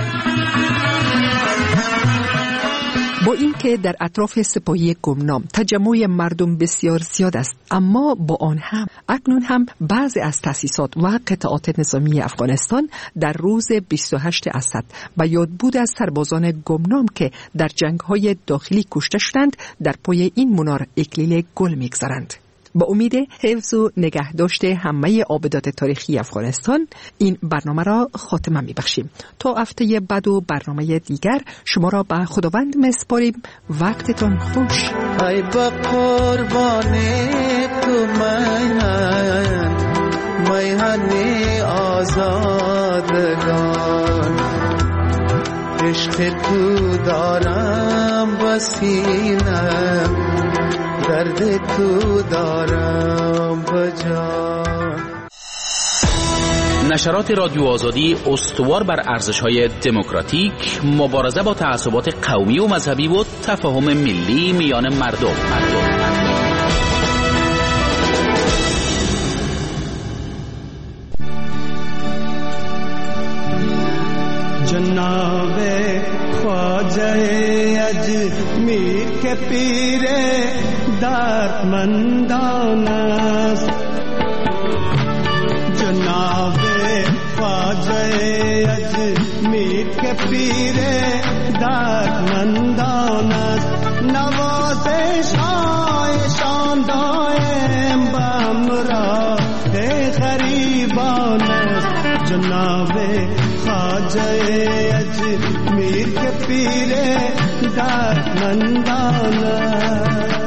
با این که در اطراف سپاهی گمنام تجمع مردم بسیار زیاد است، اما با آن هم اکنون هم بعضی از تأسیسات و قطعات نظامی افغانستان در روز بیست و هشت اسد به یاد بود از سربازان گمنام که در جنگ‌های داخلی کشته شدند در پای این منار اکلیل گل می‌گذارند. با امید حفظ و نگهداشت همه آبادات تاریخی افغانستان این برنامه را خاتمه می‌بخشیم. تا هفته بعد و برنامه دیگر شما را به خداوند می‌سپاریم. وقتتان خوش. ای با قربان تو من میهن آزادگان، عشق تو دارم بسینم، درد تو دارم بجان. نشرات رادیو آزادی استوار بر ارزش‌های دموکراتیک، مبارزه با تعصبات قومی و مذهبی و تفاهم ملی میان مردم. مردم. جناب خواجه اجمیر که پیر دردمندان است، جناب خواجه اجمیر که پیر دردمندان است، نوازش هایشان دائم بامراه غریبان است، جناب خواجه اجمیر که پیر دردمندان است.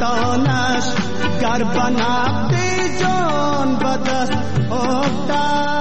گر بنابی جان بدست افتاد